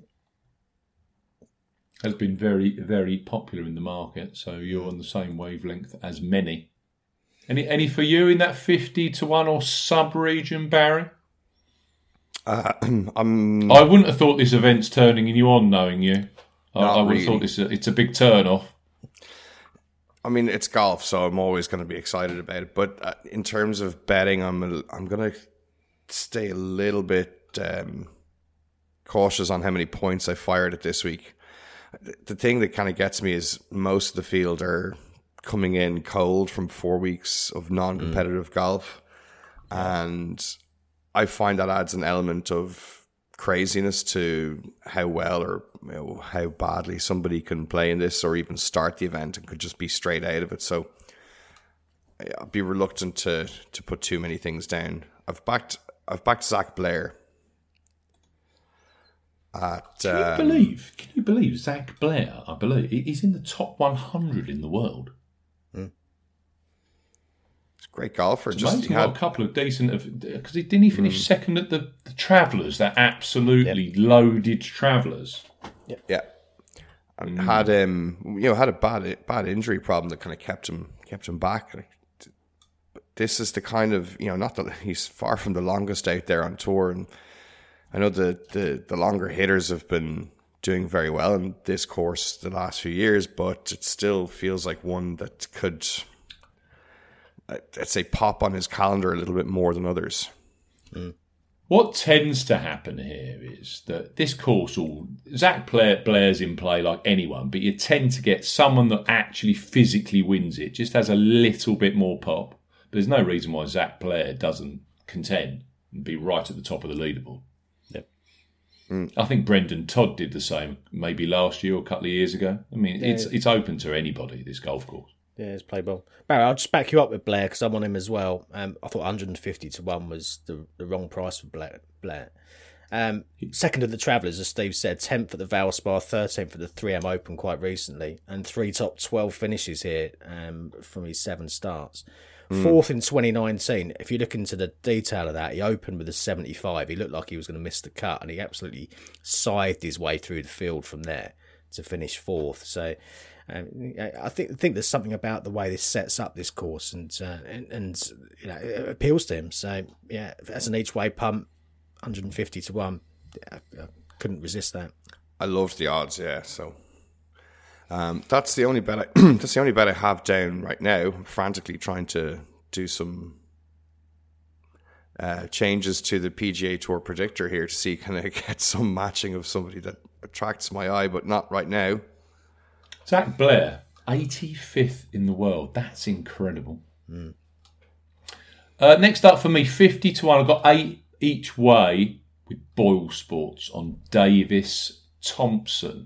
Has been very, very popular in the market. So you're on the same wavelength as many. Any any for you in that fifty to one or sub-region, Barry? Uh, I'm... I wouldn't have thought this event's turning you on, knowing you. I, I would really. have thought this, it's a big turn-off. I mean, it's golf, so I'm always going to be excited about it. But uh, in terms of betting, I'm a, I'm going to stay a little bit um, cautious on how many points I fired at this week. The thing that kind of gets me is most of the field are coming in cold from four weeks of non-competitive mm. golf. And I find that adds an element of craziness to how well or you know, how badly somebody can play in this or even start the event and could just be straight out of it. So I'd be reluctant to, to put too many things down. I've backed I've backed Zach Blair. At, can you um, believe? Can you believe Zach Blair? I believe he's in the top one hundred in the world. Great golfer. It's just amazing he had a couple of decent because he didn't he finish mm. second at the, the Travellers, that absolutely yep. loaded Travellers. Yep. Yeah, and mm. had um you know had a bad bad injury problem that kind of kept him kept him back. Like, this is the kind of you know not that he's far from the longest out there on tour, and I know the the the longer hitters have been doing very well in this course the last few years, but it still feels like one that could. I'd say pop on his calendar a little bit more than others. Mm. What tends to happen here is that this course, all Zach Blair, Blair's in play like anyone, but you tend to get someone that actually physically wins it, just has a little bit more pop. But there's no reason why Zach Blair doesn't contend and be right at the top of the leaderboard. Yep. Mm. I think Brendan Todd did the same, maybe last year or a couple of years ago. I mean, yeah, it's it's open to anybody, this golf course. Yeah, it's played well. Barry, I'll just back you up with Blair because I'm on him as well. Um, I thought one hundred fifty to one was the, the wrong price for Blair. Blair. Um, second of the Travellers, as Steve said, tenth at the Valspar, thirteenth at the three M Open quite recently, and three top twelve finishes here um, from his seven starts. Mm. Fourth in twenty nineteen. If you look into the detail of that, he opened with a seventy-five. He looked like he was going to miss the cut, and he absolutely scythed his way through the field from there to finish fourth. So um, I think think there's something about the way this sets up this course, and uh, and, and you know it appeals to him. So yeah, as an each way pump, one hundred fifty to one, yeah, I couldn't resist that. I loved the odds, yeah. So um, that's the only bet. I, that's the only bet I have down right now. I'm frantically trying to do some uh, changes to the P G A Tour predictor here to see can I get some matching of somebody that attracts my eye, but not right now. Zach Blair, eighty-fifth in the world. That's incredible. Mm. Uh, next up for me, fifty to one. I've got eight each way with Boyle Sports on Davis Thompson.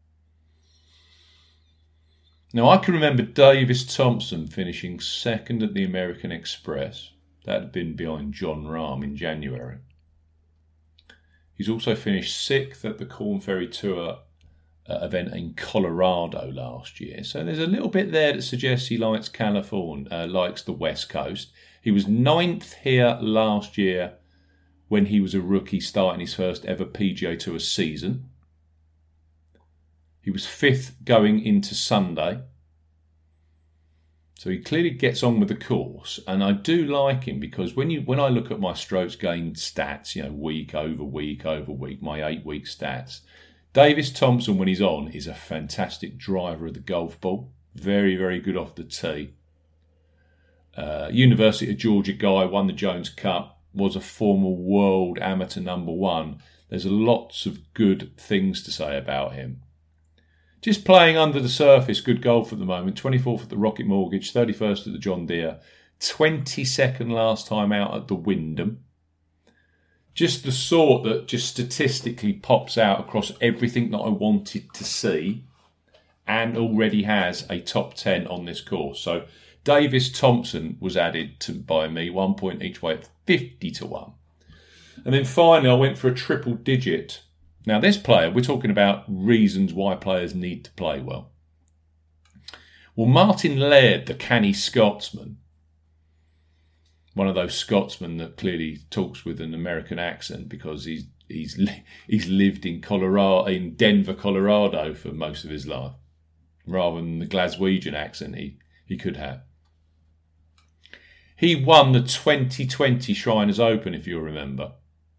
Now, I can remember Davis Thompson finishing second at the American Express. That had been behind John Rahm in January. He's also finished sixth at the Corn Ferry Tour uh, event in Colorado last year. So there's a little bit there that suggests he likes California, uh, likes the West Coast. He was ninth here last year when he was a rookie starting his first ever P G A Tour season. He was fifth going into Sunday. So he clearly gets on with the course. And I do like him because when you when I look at my strokes gained stats, you know, week over week over week, my eight-week stats, Davis Thompson, when he's on, is a fantastic driver of the golf ball. Very, very good off the tee. Uh, University of Georgia guy, won the Jones Cup, was a former world amateur number one. There's lots of good things to say about him. Just playing under the surface, good golf at the moment. twenty-fourth at the Rocket Mortgage, thirty-first at the John Deere, twenty-second last time out at the Wyndham. Just the sort that just statistically pops out across everything that I wanted to see, and already has a top ten on this course. So Davis Thompson was added to by me, one point each way at fifty to one. And then finally I went for a triple digit. Now this player, we're talking about reasons why players need to play well. Well, Martin Laird, the canny Scotsman, one of those Scotsmen that clearly talks with an American accent because he's he's he's lived in Colorado, in Denver, Colorado for most of his life, rather than the Glaswegian accent he, he could have. He won the twenty twenty Shriners Open, if you'll remember.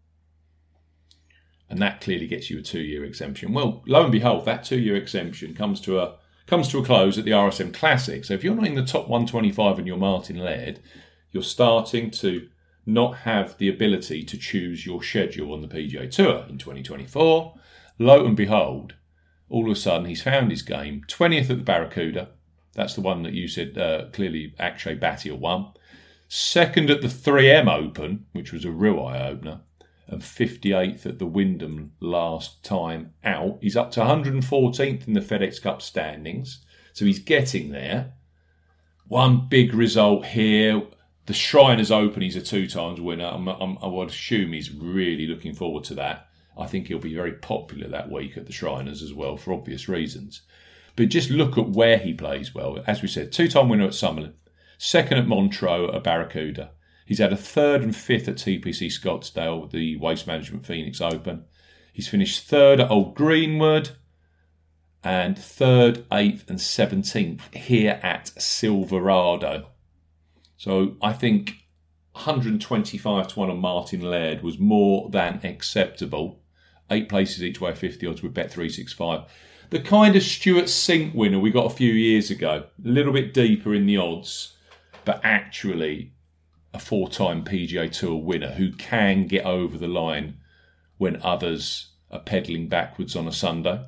And that clearly gets you a two-year exemption. Well, lo and behold, that two-year exemption comes to a comes to a close at the R S M Classic. So if you're not in the top one twenty-five and you're Martin Laird, you're starting to not have the ability to choose your schedule on the P G A Tour in twenty twenty-four. Lo and behold, all of a sudden he's found his game. twentieth at the Barracuda. That's the one that you said uh, clearly Akshay Bhatia won. Second at the three M Open, which was a real eye-opener. And fifty-eighth at the Wyndham last time out. He's up to one hundred fourteenth in the FedEx Cup standings. So he's getting there. One big result here. The Shriners Open, he's a two times winner. I'm, I'm, I would assume he's really looking forward to that. I think he'll be very popular that week at the Shriners as well, for obvious reasons. But just look at where he plays well. As we said, two-time winner at Summerlin. Second at Montreux at Barracuda. He's had a third and fifth at T P C Scottsdale with the Waste Management Phoenix Open. He's finished third at Old Greenwood and third, eighth and seventeenth here at Silverado. So I think one hundred twenty-five to one on Martin Laird was more than acceptable. Eight places each way, fifty odds with Bet three sixty-five. The kind of Stuart Sink winner we got a few years ago. A little bit deeper in the odds, but actually a four-time P G A Tour winner who can get over the line when others are pedalling backwards on a Sunday.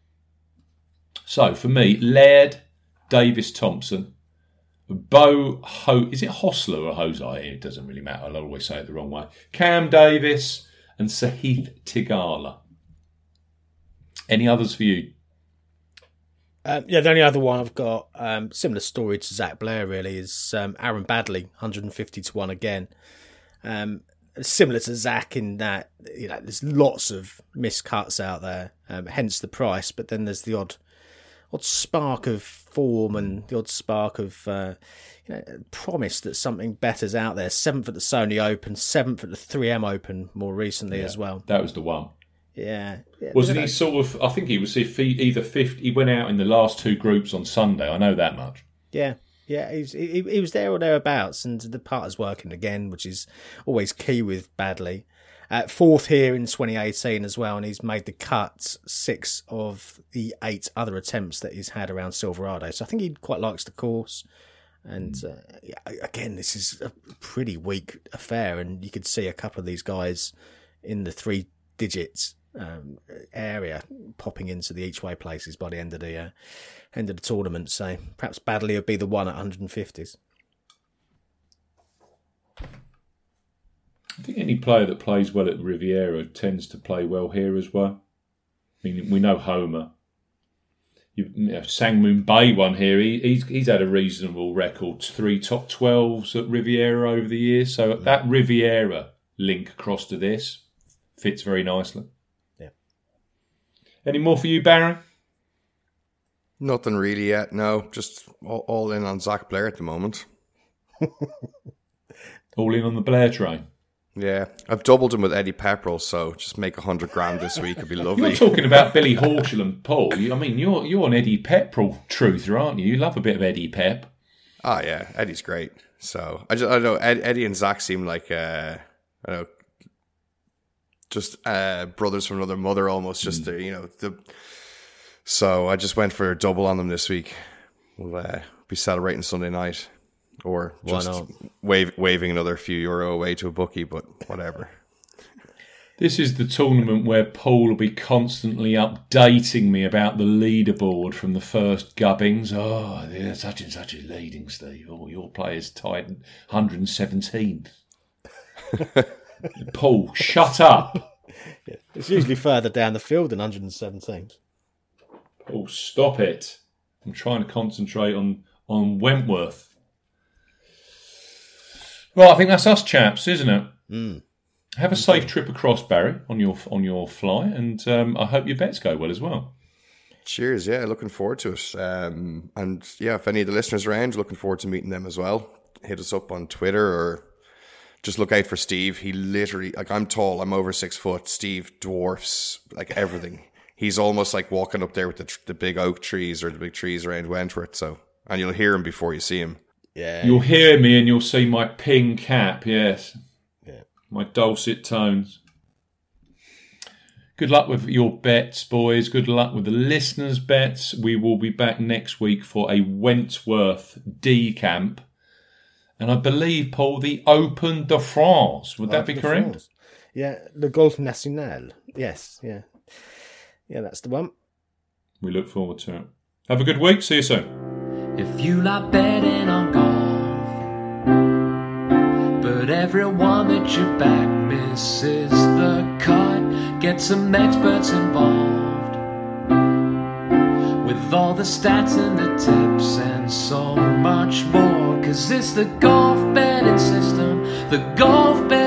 So for me, Laird, Davis Thompson, Bo Ho, is it Hostler or Jose? It doesn't really matter. I'll always say it the wrong way. Cam Davis and Sahith Theegala. Any others for you? Um, yeah, the only other one I've got, um, similar story to Zach Blair really, is um, Aaron Baddeley, one hundred fifty to one again. Um, similar to Zach in that, you know, there's lots of miscuts out there, um, hence the price, but then there's the odd odd spark of form and the odd spark of uh, you know, promise that something better's out there. Seventh at the Sony Open, seventh at the three M Open more recently yeah, as well. That was the one. Yeah. yeah Wasn't he sort of, I think he was either fifth, he went out in the last two groups on Sunday, I know that much. Yeah, yeah, he was, he, he was there or thereabouts, and the partner's working again, which is always key with Baddeley. Uh, fourth here in twenty eighteen as well, and he's made the cut six of the eight other attempts that he's had around Silverado. So I think he quite likes the course. And uh, yeah, again, this is a pretty weak affair, and you could see a couple of these guys in the three digits um, area popping into the each way places by the end of the uh, end of the tournament. So perhaps Baddeley would be the one at one hundred fifties. I think any player that plays well at Riviera tends to play well here as well. I mean, we know Homer. You know, Sangmoon Bay won here. He, he's he's had a reasonable record, three top twelves at Riviera over the years. So mm. that Riviera link across to this fits very nicely. Yeah. Any more for you, Barry? Nothing really yet. No, just all, all in on Zach Blair at the moment. All in on the Blair train. Yeah, I've doubled him with Eddie Pepperell, so just make a hundred grand this week. It'd be lovely. You're talking about Billy Horschel and Paul. I mean, you're you're an Eddie Pepperell truther, aren't you? You love a bit of Eddie Pep. Oh yeah, Eddie's great. So I just I don't know Ed, Eddie and Zach seem like uh, I don't know just uh, brothers from another mother almost. Just mm. the, you know the. So I just went for a double on them this week. We'll uh, be celebrating Sunday night, or just wave, waving another few euro away to a bookie, but whatever. This is the tournament where Paul will be constantly updating me about the leaderboard from the first gubbings. Oh, yeah, such and such is leading, Steve. Oh, your player's tied one hundred seventeenth. Paul, shut up. Yeah, it's usually further down the field than one hundred seventeenth. Oh, stop it. I'm trying to concentrate on, on Wentworth. Well, I think that's us chaps, isn't it? Mm. Have a safe trip across, Barry, on your on your fly, and um, I hope your bets go well as well. Cheers, yeah, looking forward to it. Um, and yeah, if any of the listeners are around, looking forward to meeting them as well. Hit us up on Twitter or just look out for Steve. He literally, like, I'm tall, I'm over six foot. Steve dwarfs, like, everything. He's almost like walking up there with the, the big oak trees or the big trees around Wentworth. So, and you'll hear him before you see him. Yeah, you'll hear me and you'll see my ping cap. Yes. My dulcet tones. Good luck with your bets, boys. Good luck with the listeners' bets. We will be back next week for a Wentworth D camp. And I believe, Paul, the Open de France. Would that be correct? France. Yeah, the Golf National. Yes, yeah. Yeah, that's the one. We look forward to it. Have a good week. See you soon. If you like betting on golf, but everyone that you back misses the cut, get some experts involved with all the stats and the tips and so much more. Cause it's the golf betting system, the golf betting